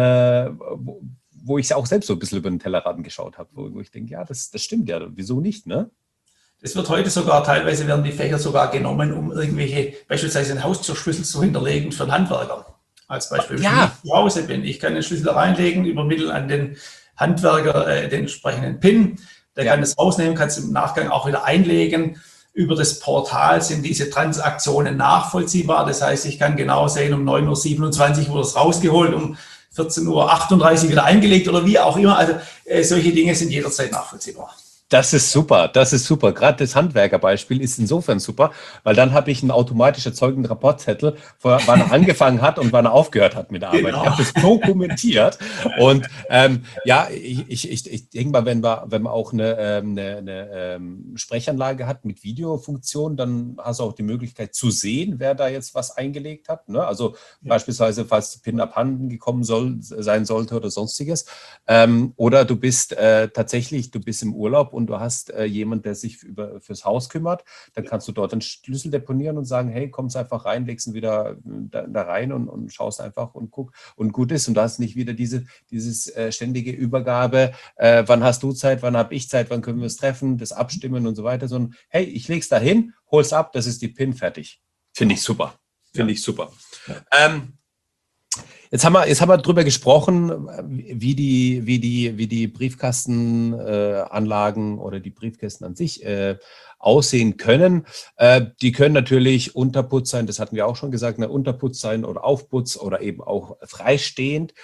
wo ich auch selbst so ein bisschen über den Tellerrand geschaut habe, wo ich denke, ja, das stimmt ja, wieso nicht, ne? Es wird heute sogar, teilweise werden die Fächer sogar genommen, um irgendwelche, beispielsweise einen Haustürschlüssel zu hinterlegen für einen Handwerker. Als Beispiel, wenn ich zu Hause bin, ich kann den Schlüssel reinlegen, übermitteln an den Handwerker den entsprechenden PIN, der kann das rausnehmen, kann es im Nachgang auch wieder einlegen. Über das Portal sind diese Transaktionen nachvollziehbar, das heißt, ich kann genau sehen, um 9:27 Uhr wurde es rausgeholt, um 14:38 Uhr wieder eingelegt oder wie auch immer. Also solche Dinge sind jederzeit nachvollziehbar. Das ist super, das ist super. Gerade das Handwerkerbeispiel ist insofern super, weil dann habe ich einen automatisch erzeugten Rapportzettel, wann er angefangen hat und wann er aufgehört hat mit der Arbeit. Genau. Ich habe das dokumentiert. Und ja, ich denke mal, wenn man auch eine Sprechanlage hat mit Videofunktion, dann hast du auch die Möglichkeit zu sehen, wer da jetzt was eingelegt hat. Ne? Also beispielsweise, falls der PIN abhanden gekommen sein sollte oder sonstiges. Oder du bist du bist im Urlaub und du hast jemand, der sich fürs Haus kümmert, dann kannst du dort einen Schlüssel deponieren und sagen, hey, kommst einfach rein, legst ihn wieder da rein und schaust einfach und guck und gut ist. Und du hast nicht wieder dieses ständige Übergabe, wann hast du Zeit, wann habe ich Zeit, wann können wir es treffen, das Abstimmen und so weiter, sondern hey, ich leg's da hin, hol's ab, das ist die PIN, fertig. Finde ich super. Finde ich super. Ja. Jetzt haben wir darüber gesprochen, wie die Briefkastenanlagen oder die Briefkästen an sich aussehen können. Die können natürlich Unterputz sein, das hatten wir auch schon gesagt, Unterputz sein oder Aufputz oder eben auch freistehend.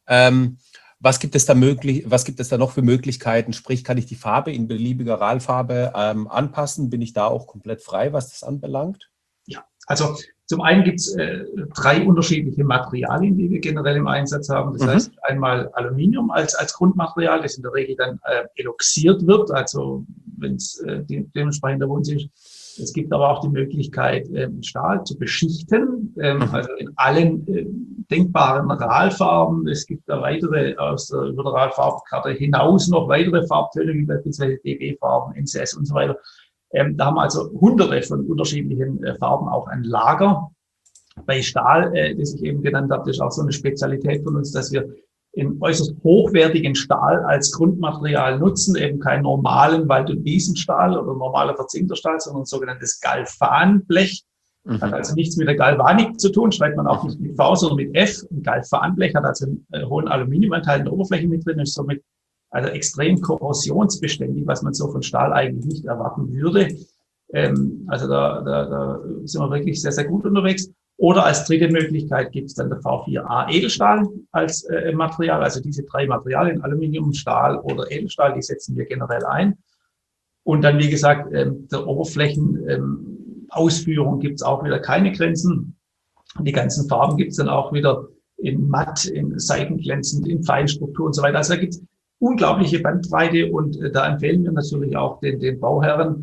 Was gibt es da noch für Möglichkeiten? Sprich, kann ich die Farbe in beliebiger RAL-Farbe anpassen? Bin ich da auch komplett frei, was das anbelangt? Ja, also zum einen gibt es 3 unterschiedliche Materialien, die wir generell im Einsatz haben. Das heißt einmal Aluminium als Grundmaterial, das in der Regel dann eloxiert wird, also wenn es dementsprechend erwünscht ist. Es gibt aber auch die Möglichkeit, Stahl zu beschichten, also in allen denkbaren RAL-Farben. Es gibt da weitere über der RAL-Farbkarte hinaus noch weitere Farbtöne, wie beispielsweise DB-Farben, NCS und so weiter. Da haben wir also hunderte von unterschiedlichen Farben auch ein Lager. Bei Stahl, das ich eben genannt habe, das ist auch so eine Spezialität von uns, dass wir in äußerst hochwertigen Stahl als Grundmaterial nutzen, eben keinen normalen Wald- und Wiesenstahl oder normaler verzinkter Stahl, sondern sogenanntes Galvanblech. Hat also nichts mit der Galvanik zu tun, schreibt man auch nicht mit V, sondern mit F. Ein Galvanblech hat also einen hohen Aluminiumanteil in der Oberfläche mit drin, ist somit also extrem korrosionsbeständig, was man so von Stahl eigentlich nicht erwarten würde. Also da sind wir wirklich sehr, sehr gut unterwegs. Oder als dritte Möglichkeit gibt es dann der V4A Edelstahl als Material. Also diese 3 Materialien, Aluminium, Stahl oder Edelstahl, die setzen wir generell ein. Und dann, wie gesagt, der Oberflächenausführung gibt es auch wieder keine Grenzen. Die ganzen Farben gibt es dann auch wieder in matt, in seitenglänzend, in Feinstruktur und so weiter. Also da gibt es unglaubliche Bandbreite und da empfehlen wir natürlich auch den Bauherren,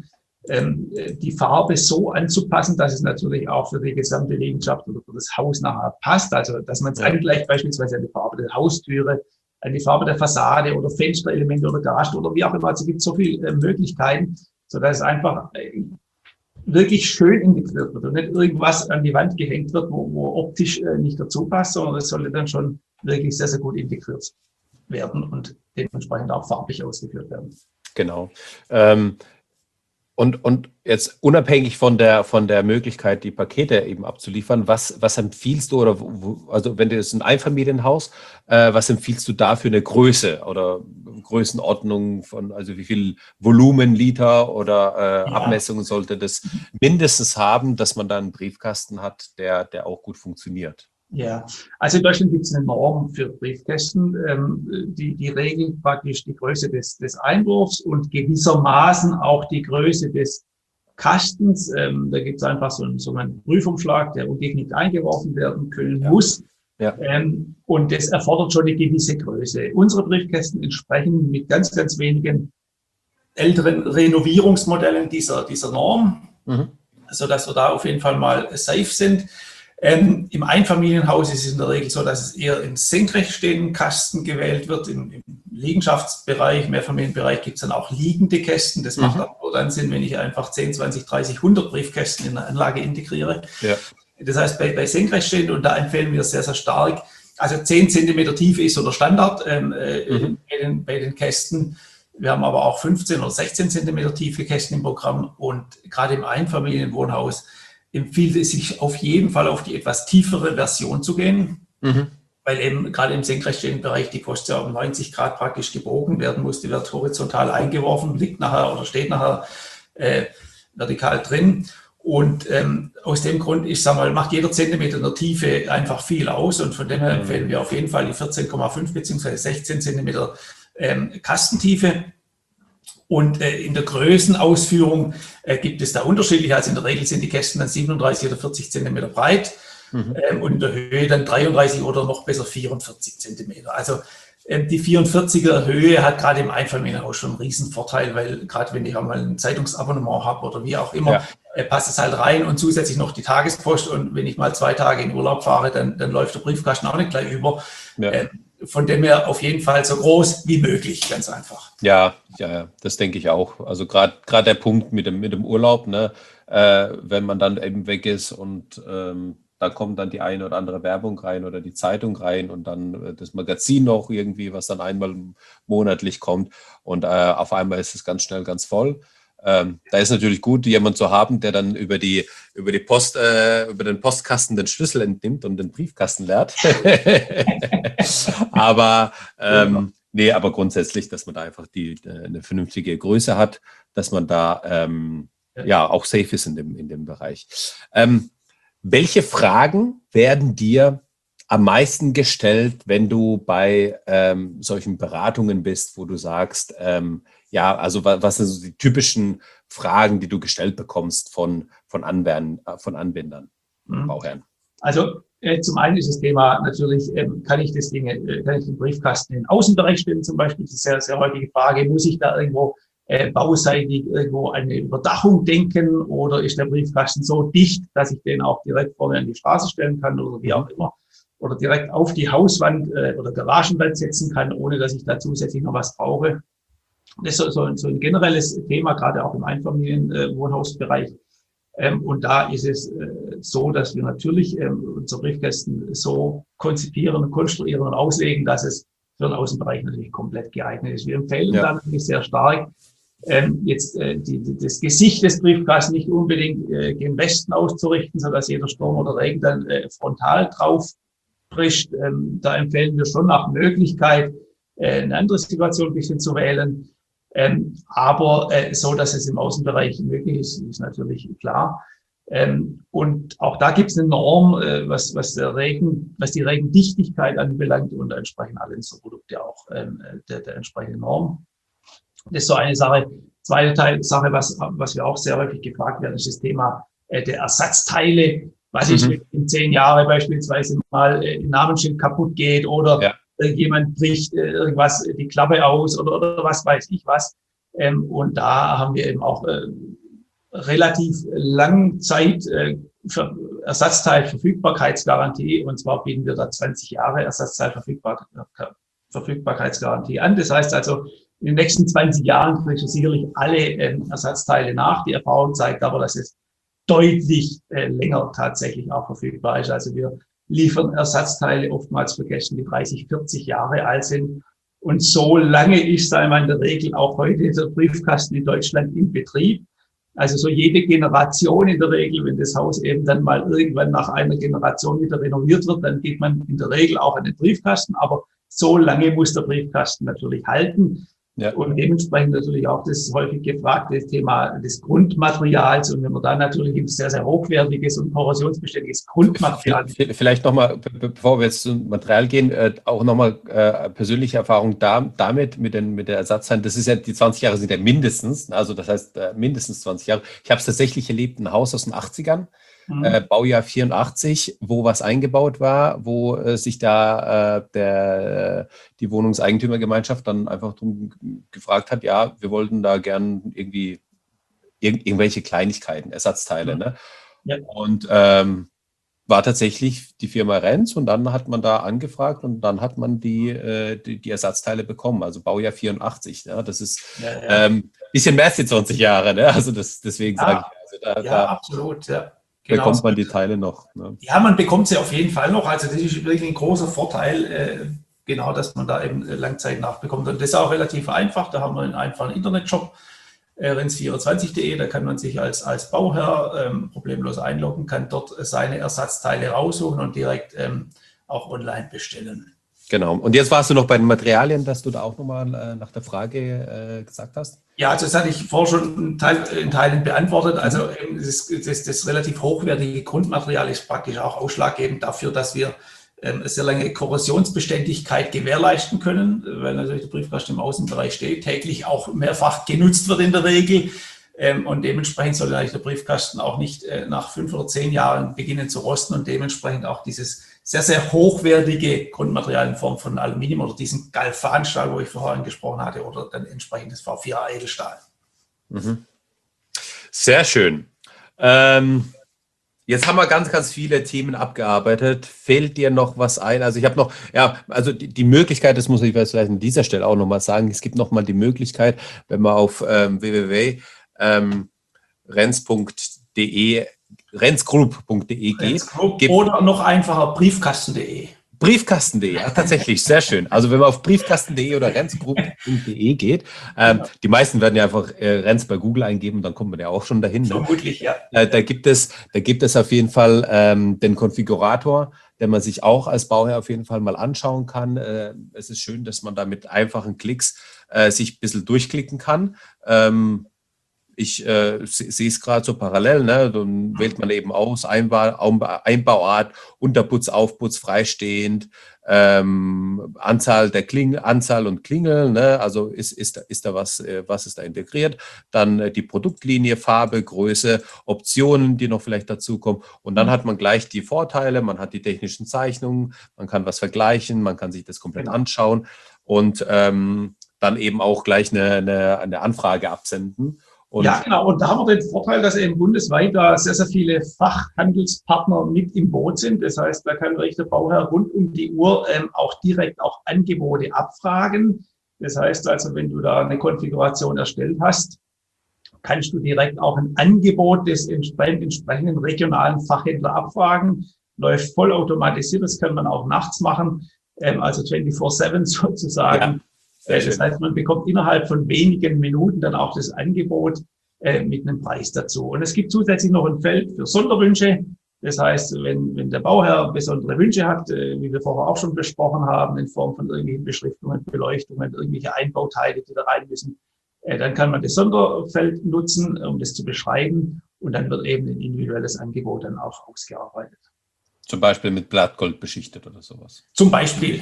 die Farbe so anzupassen, dass es natürlich auch für die gesamte Liegenschaft oder für das Haus nachher passt. Also, dass man es angleicht beispielsweise an die Farbe der Haustüre, an die Farbe der Fassade oder Fensterelemente oder Garage oder wie auch immer. Also, es gibt so viele Möglichkeiten, sodass es einfach wirklich schön integriert wird und nicht irgendwas an die Wand gehängt wird, wo optisch nicht dazu passt, sondern es sollte dann schon wirklich sehr, sehr gut integriert werden und dementsprechend auch farblich ausgeführt werden. Genau. Und jetzt unabhängig von der Möglichkeit, die Pakete eben abzuliefern, was empfiehlst du, oder also wenn du jetzt ein Einfamilienhaus, was empfiehlst du da für eine Größe oder Größenordnung von, also wie viel Volumen, Liter oder Abmessungen sollte das mindestens haben, dass man da einen Briefkasten hat, der auch gut funktioniert? Ja, also in Deutschland gibt es eine Norm für Briefkästen, die regelt praktisch die Größe des Einwurfs und gewissermaßen auch die Größe des Kastens. Da gibt es einfach so einen sogenannten Prüfumschlag, der ungeknickt eingeworfen werden können muss. Ja. Und das erfordert schon eine gewisse Größe. Unsere Briefkästen entsprechen mit ganz, ganz wenigen älteren Renovierungsmodellen dieser Norm, Mhm. sodass wir da auf jeden Fall mal safe sind. Im Einfamilienhaus ist es in der Regel so, dass es eher im senkrecht stehenden Kasten gewählt wird. Im Liegenschaftsbereich, Mehrfamilienbereich gibt es dann auch liegende Kästen. Das macht aber nur dann Sinn, wenn ich einfach 10, 20, 30, 100 Briefkästen in der Anlage integriere. Ja. Das heißt, bei senkrecht stehend, und da empfehlen wir sehr, sehr stark, also 10 cm Tiefe ist so der Standard bei den Kästen. Wir haben aber auch 15 oder 16 cm tiefe Kästen im Programm, und gerade im Einfamilienwohnhaus empfiehlt es sich auf jeden Fall auf die etwas tiefere Version zu gehen, weil eben gerade im senkrecht stehenden Bereich die Post ja um 90 Grad praktisch gebogen werden muss. Die wird horizontal eingeworfen, liegt nachher oder steht nachher vertikal drin. Und aus dem Grund, ich sage mal, macht jeder Zentimeter in der Tiefe einfach viel aus, und von dem her empfehlen wir auf jeden Fall die 14,5 bzw. 16 Zentimeter Kastentiefe. Und in der Größenausführung gibt es da unterschiedlich. Also in der Regel sind die Kästen dann 37 oder 40 Zentimeter breit und in der Höhe dann 33 oder noch besser 44 Zentimeter. Also die 44er Höhe hat gerade im Einfamilienhaus schon einen riesen Vorteil, weil gerade wenn ich auch mal ein Zeitungsabonnement habe oder wie auch immer, passt es halt rein, und zusätzlich noch die Tagespost, und wenn ich mal 2 Tage in Urlaub fahre, dann läuft der Briefkasten auch nicht gleich über. Ja. Von dem her auf jeden Fall so groß wie möglich, ganz einfach. Ja, das denke ich auch. Also gerade der Punkt mit dem Urlaub, ne, wenn man dann eben weg ist und da kommt dann die eine oder andere Werbung rein oder die Zeitung rein und dann das Magazin noch irgendwie, was dann einmal monatlich kommt, und auf einmal ist es ganz schnell ganz voll. Da ist natürlich gut, jemanden zu haben, der dann über den Postkasten den Schlüssel entnimmt und den Briefkasten leert. Aber aber grundsätzlich, dass man da einfach eine vernünftige Größe hat, dass man da auch safe ist in dem Bereich. Welche Fragen werden dir am meisten gestellt, wenn du bei solchen Beratungen bist, wo du sagst, also was sind so die typischen Fragen, die du gestellt bekommst von Anwendern, Bauherren? Also zum einen ist das Thema natürlich, kann ich den Briefkasten in den Außenbereich stellen zum Beispiel? Das ist eine sehr, sehr häufige Frage. Muss ich da irgendwo bauseitig irgendwo eine Überdachung denken, oder ist der Briefkasten so dicht, dass ich den auch direkt vorne an die Straße stellen kann oder wie auch immer, oder direkt auf die Hauswand oder Garagenwand setzen kann, ohne dass ich da zusätzlich noch was brauche? Das ist so ein generelles Thema, gerade auch im Einfamilienwohnhausbereich. Und da ist es so, dass wir natürlich unsere Briefkästen so konzipieren und konstruieren und auslegen, dass es für den Außenbereich natürlich komplett geeignet ist. Wir empfehlen da natürlich sehr stark, das Gesicht des Briefkastens nicht unbedingt gen Westen auszurichten, sodass jeder Sturm oder Regen dann frontal drauf bricht. Da empfehlen wir schon nach Möglichkeit, eine andere Situation ein bisschen zu wählen. Aber so, dass es im Außenbereich möglich ist, ist natürlich klar. Und auch da gibt es eine Norm, was die Regendichtigkeit anbelangt, und entsprechend alle unsere Produkte auch der entsprechenden Norm. Das ist so eine Sache. Zweite Sache, was wir auch sehr häufig gefragt werden, ist das Thema der Ersatzteile. Was ist, wenn in 10 Jahren beispielsweise mal ein Namensschild kaputt geht, oder jemand bricht irgendwas die Klappe aus oder was weiß ich was. Und da haben wir eben auch relativ lange Zeit für Ersatzteilverfügbarkeitsgarantie, und zwar bieten wir da 20 Jahre Ersatzteilverfügbarkeitsgarantie an. Das heißt also, in den nächsten 20 Jahren kriegst du sicherlich alle Ersatzteile nach. Die Erfahrung zeigt aber, dass es deutlich länger tatsächlich auch verfügbar ist. Also wir liefern Ersatzteile oftmals für Kästen, die 30, 40 Jahre alt sind. Und so lange ist einmal in der Regel auch heute der Briefkasten in Deutschland in Betrieb. Also so jede Generation in der Regel, wenn das Haus eben dann mal irgendwann nach einer Generation wieder renoviert wird, dann geht man in der Regel auch an den Briefkasten. Aber so lange muss der Briefkasten natürlich halten. Ja. Und dementsprechend natürlich auch das häufig gefragte Thema des Grundmaterials. Und wenn man da natürlich ein sehr, sehr hochwertiges und korrosionsbeständiges Grundmaterial. Vielleicht nochmal, bevor wir jetzt zum Material gehen, auch nochmal persönliche Erfahrung damit mit der Ersatzteil. Das ist ja, die 20 Jahre sind ja mindestens, also das heißt mindestens 20 Jahre. Ich habe es tatsächlich erlebt, ein Haus aus den 80ern. Baujahr 84, wo was eingebaut war, wo sich da die Wohnungseigentümergemeinschaft dann einfach drum gefragt hat, ja, wir wollten da gern irgendwie irgendwelche Kleinigkeiten, Ersatzteile. Ne? Ja. Und war tatsächlich die Firma Renz und dann hat man da angefragt und dann hat man die Ersatzteile bekommen, also Baujahr 84. Ne? Das ist bisschen mehr als die 20 Jahre, ne? Also deswegen sage ich, also da absolut, ja. Genau. Bekommt man die Teile noch. Ne? Ja, man bekommt sie auf jeden Fall noch. Also das ist wirklich ein großer Vorteil, genau, dass man da eben Langzeit nachbekommt. Und das ist auch relativ einfach. Da haben wir einen einfachen Internetshop, renz24.de. Da kann man sich als Bauherr problemlos einloggen, kann dort seine Ersatzteile raussuchen und direkt auch online bestellen. Genau. Und jetzt warst du noch bei den Materialien, dass du da auch nochmal nach der Frage gesagt hast? Ja, also das hatte ich vorher schon in Teilen beantwortet. Also das relativ hochwertige Grundmaterial ist praktisch auch ausschlaggebend dafür, dass wir eine sehr lange Korrosionsbeständigkeit gewährleisten können, weil natürlich der Briefkasten im Außenbereich steht, täglich auch mehrfach genutzt wird in der Regel. Und dementsprechend soll eigentlich der Briefkasten auch nicht nach 5 oder 10 Jahren beginnen zu rosten und dementsprechend auch dieses sehr, sehr hochwertige Grundmaterial in Form von Aluminium oder diesen Galvanstahl, wo ich vorhin gesprochen hatte, oder dann entsprechendes V4 Edelstahl. Mhm. Sehr schön. Jetzt haben wir ganz, ganz viele Themen abgearbeitet. Fällt dir noch was ein? Also ich habe noch, also die Möglichkeit, das muss ich vielleicht an dieser Stelle auch nochmal sagen, es gibt nochmal die Möglichkeit, wenn man auf renz.de geht. Oder noch einfacher briefkasten.de. Briefkasten.de, ja, tatsächlich, sehr schön. Also wenn man auf briefkasten.de oder renzgroup.de geht, die meisten werden ja einfach Renz bei Google eingeben, dann kommt man ja auch schon dahin. Vermutlich, ne? Ja. Da gibt es auf jeden Fall den Konfigurator, den man sich auch als Bauherr auf jeden Fall mal anschauen kann. Es ist schön, dass man da mit einfachen Klicks sich ein bisschen durchklicken kann. Ich sehe es gerade so parallel, ne? Dann wählt man eben aus, Einbauart, Unterputz, Aufputz, freistehend, Anzahl und Klingel, ne? Also ist da was ist da integriert, dann die Produktlinie, Farbe, Größe, Optionen, die noch vielleicht dazukommen und dann hat man gleich die Vorteile, man hat die technischen Zeichnungen, man kann was vergleichen, man kann sich das komplett anschauen und dann eben auch gleich eine Anfrage absenden. Ja, genau. Und da haben wir den Vorteil, dass eben bundesweit da sehr, sehr viele Fachhandelspartner mit im Boot sind. Das heißt, da kann wirklich der Bauherr rund um die Uhr auch direkt auch Angebote abfragen. Das heißt also, wenn du da eine Konfiguration erstellt hast, kannst du direkt auch ein Angebot des entsprechenden regionalen Fachhändler abfragen. Läuft vollautomatisiert, das kann man auch nachts machen, also 24/7 sozusagen. Ja. Das heißt, man bekommt innerhalb von wenigen Minuten dann auch das Angebot mit einem Preis dazu. Und es gibt zusätzlich noch ein Feld für Sonderwünsche. Das heißt, wenn der Bauherr besondere Wünsche hat, wie wir vorher auch schon besprochen haben, in Form von irgendwelchen Beschriftungen, Beleuchtungen, irgendwelche Einbauteile, die da rein müssen, dann kann man das Sonderfeld nutzen, um das zu beschreiben. Und dann wird eben ein individuelles Angebot dann auch ausgearbeitet. Zum Beispiel mit Blattgold beschichtet oder sowas. Zum Beispiel.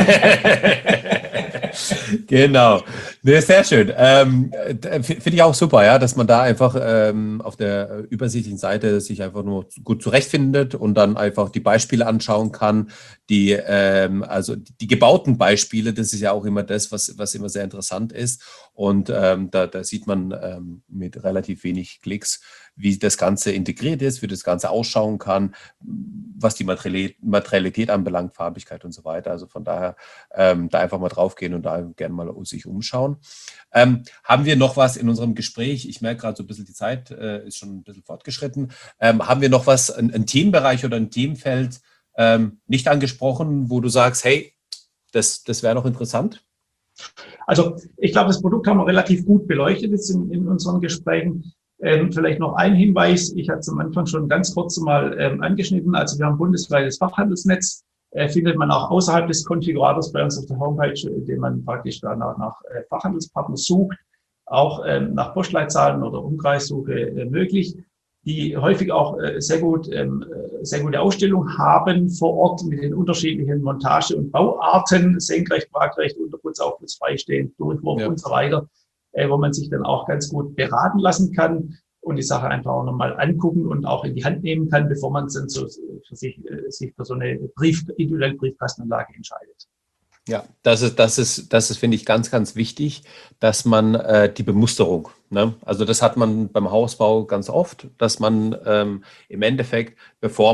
Genau. Nee, sehr schön. Finde ich auch super, ja, dass man da einfach auf der übersichtlichen Seite sich einfach nur gut zurechtfindet und dann einfach die Beispiele anschauen kann. Also die gebauten Beispiele, das ist ja auch immer das, was immer sehr interessant ist. Und da sieht man mit relativ wenig Klicks, wie das Ganze integriert ist, wie das Ganze ausschauen kann, was die Materialität anbelangt, Farbigkeit und so weiter. Also von daher da einfach mal drauf gehen und da gerne mal sich umschauen. Haben wir noch was in unserem Gespräch? Ich merke gerade so ein bisschen, die Zeit ist schon ein bisschen fortgeschritten. Haben wir noch was, ein Themenbereich oder ein Themenfeld nicht angesprochen, wo du sagst, hey, das wäre noch interessant? Also ich glaube, das Produkt haben wir relativ gut beleuchtet jetzt in unseren Gesprächen. Vielleicht noch ein Hinweis, ich hatte es am Anfang schon ganz kurz mal angeschnitten. Also wir haben ein bundesweites Fachhandelsnetz, findet man auch außerhalb des Konfigurators bei uns auf der Homepage, indem man praktisch da nach Fachhandelspartnern sucht, auch nach Postleitzahlen oder Umkreissuche möglich, die häufig auch sehr gute Ausstellungen haben vor Ort mit den unterschiedlichen Montage- und Bauarten, senkrecht, waagrecht, Unterputz, Aufputz, freistehend, Durchwurf und so weiter, wo man sich dann auch ganz gut beraten lassen kann. und die Sache einfach auch nochmal angucken und auch in die Hand nehmen kann, bevor man dann sich für so eine individuelle Briefkastenanlage entscheidet. Ja, das ist, finde ich, ganz, ganz wichtig, dass man die Bemusterung, ne? Also das hat man beim Hausbau ganz oft, dass man im Endeffekt, bevor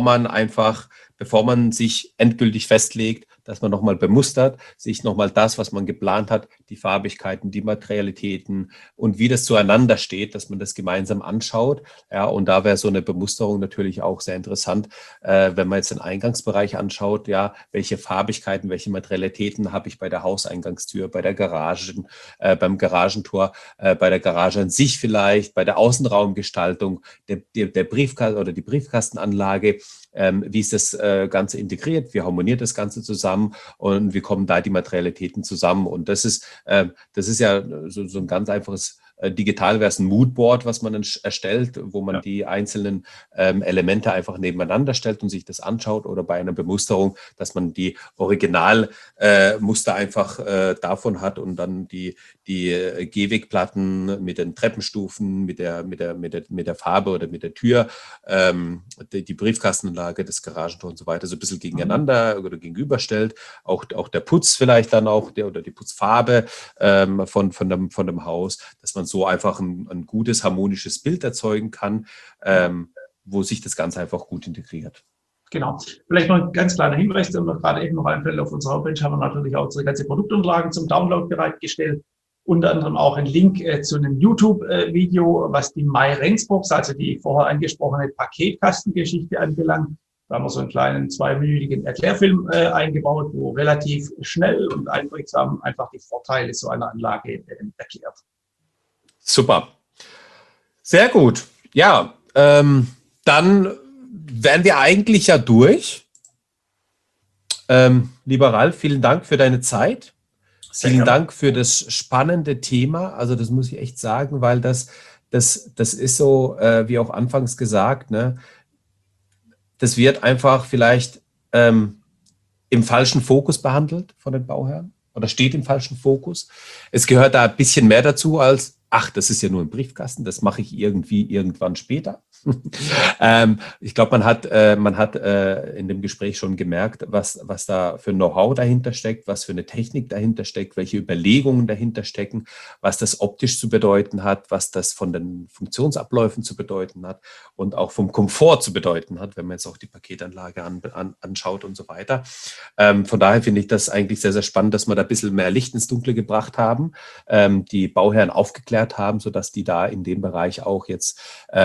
man sich endgültig festlegt, dass man nochmal bemustert, sich nochmal das, was man geplant hat, die Farbigkeiten, die Materialitäten und wie das zueinander steht, dass man das gemeinsam anschaut. Ja, und da wäre so eine Bemusterung natürlich auch sehr interessant, wenn man jetzt den Eingangsbereich anschaut, ja, welche Farbigkeiten, welche Materialitäten habe ich bei der Hauseingangstür, bei der Garage, beim Garagentor, bei der Garage an sich vielleicht, bei der Außenraumgestaltung, der Briefkasten oder die Briefkastenanlage. Wie ist das Ganze integriert, wie harmoniert das Ganze zusammen und wie kommen da die Materialitäten zusammen. Und das ist ja so ein ganz einfaches digital wäre es ein Moodboard, was man erstellt, wo man die einzelnen Elemente einfach nebeneinander stellt und sich das anschaut, oder bei einer Bemusterung, dass man die Originalmuster einfach davon hat und dann die Gehwegplatten mit den Treppenstufen, mit der Farbe oder mit der Tür, die Briefkastenanlage, das Garagentor und so weiter so ein bisschen gegeneinander oder gegenüberstellt. Auch der Putz vielleicht dann auch, oder die Putzfarbe von dem Haus, dass man so einfach ein gutes, harmonisches Bild erzeugen kann, wo sich das Ganze einfach gut integriert. Genau. Vielleicht noch ein ganz kleiner Hinweis, der mir gerade eben noch einfällt. Auf unserer Homepage haben wir natürlich auch unsere ganze Produktunterlagen zum Download bereitgestellt. Unter anderem auch ein Link zu einem YouTube-Video, was die MyRentsbox, also die vorher angesprochene Paketkastengeschichte anbelangt. Da haben wir so einen kleinen 2-minütigen Erklärfilm eingebaut, wo relativ schnell und einprägsam einfach die Vorteile so einer Anlage erklärt. Super. Sehr gut. Ja, dann wären wir eigentlich ja durch. Lieber Ralf, vielen Dank für deine Zeit. Vielen Dank für das spannende Thema. Also das muss ich echt sagen, weil das ist so, wie auch anfangs gesagt, ne? Das wird einfach vielleicht im falschen Fokus behandelt von den Bauherren oder steht im falschen Fokus. Es gehört da ein bisschen mehr dazu als, ach, das ist ja nur ein Briefkasten, das mache ich irgendwann später. Ich glaube, man hat in dem Gespräch schon gemerkt, was da für Know-how dahinter steckt, was für eine Technik dahinter steckt, welche Überlegungen dahinter stecken, was das optisch zu bedeuten hat, was das von den Funktionsabläufen zu bedeuten hat und auch vom Komfort zu bedeuten hat, wenn man jetzt auch die Paketanlage anschaut und so weiter. Von daher finde ich das eigentlich sehr, sehr spannend, dass wir da ein bisschen mehr Licht ins Dunkle gebracht haben, die Bauherren aufgeklärt haben, sodass die da in dem Bereich auch jetzt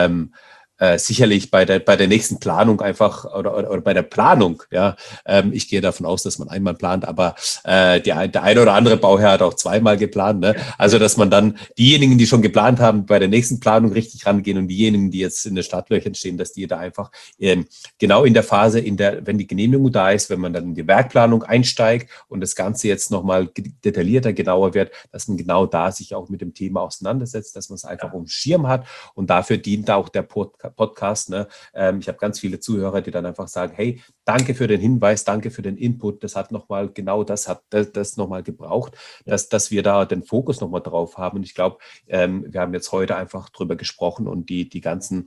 sicherlich bei der nächsten Planung einfach oder bei der Planung, ja, ich gehe davon aus, dass man einmal plant, aber der eine oder andere Bauherr hat auch zweimal geplant, ne? Also dass man dann diejenigen, die schon geplant haben, bei der nächsten Planung richtig rangehen und diejenigen, die jetzt in den Startlöchern stehen, dass die da einfach genau in der Phase, wenn die Genehmigung da ist, wenn man dann in die Werkplanung einsteigt und das Ganze jetzt nochmal detaillierter, genauer wird, dass man genau da sich auch mit dem Thema auseinandersetzt, dass man es einfach auf dem Schirm hat, und dafür dient auch der Podcast. Ne? Ich habe ganz viele Zuhörer, die dann einfach sagen, hey, danke für den Hinweis, danke für den Input, das hat nochmal, genau das hat das nochmal gebraucht, dass wir da den Fokus nochmal drauf haben. Und ich glaube, wir haben jetzt heute einfach drüber gesprochen und die ganze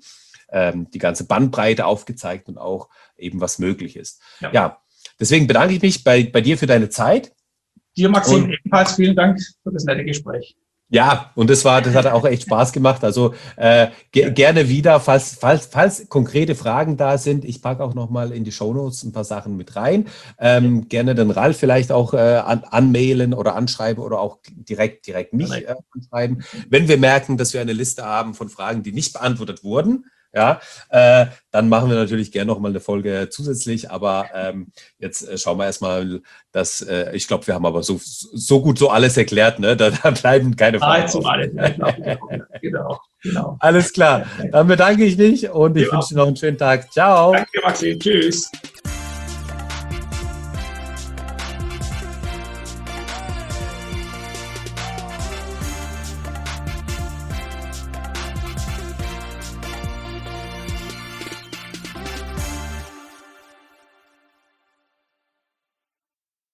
Bandbreite aufgezeigt und auch eben, was möglich ist. Ja, deswegen bedanke ich mich bei dir für deine Zeit. Dir, Maxim, ebenfalls vielen Dank für das nette Gespräch. Ja, und das hat auch echt Spaß gemacht. Also gerne wieder, falls konkrete Fragen da sind. Ich packe auch nochmal in die Shownotes ein paar Sachen mit rein. Gerne den Ralf vielleicht auch anmailen oder anschreiben oder auch direkt mich anschreiben. Wenn wir merken, dass wir eine Liste haben von Fragen, die nicht beantwortet wurden, ja, dann machen wir natürlich gerne noch mal eine Folge zusätzlich, aber jetzt schauen wir erstmal, dass ich glaube, wir haben aber so gut so alles erklärt, ne? Da bleiben keine Fragen. Genau. Alles klar, dann bedanke ich mich und ich wünsche dir noch einen schönen Tag. Ciao. Danke, Maxi. Tschüss.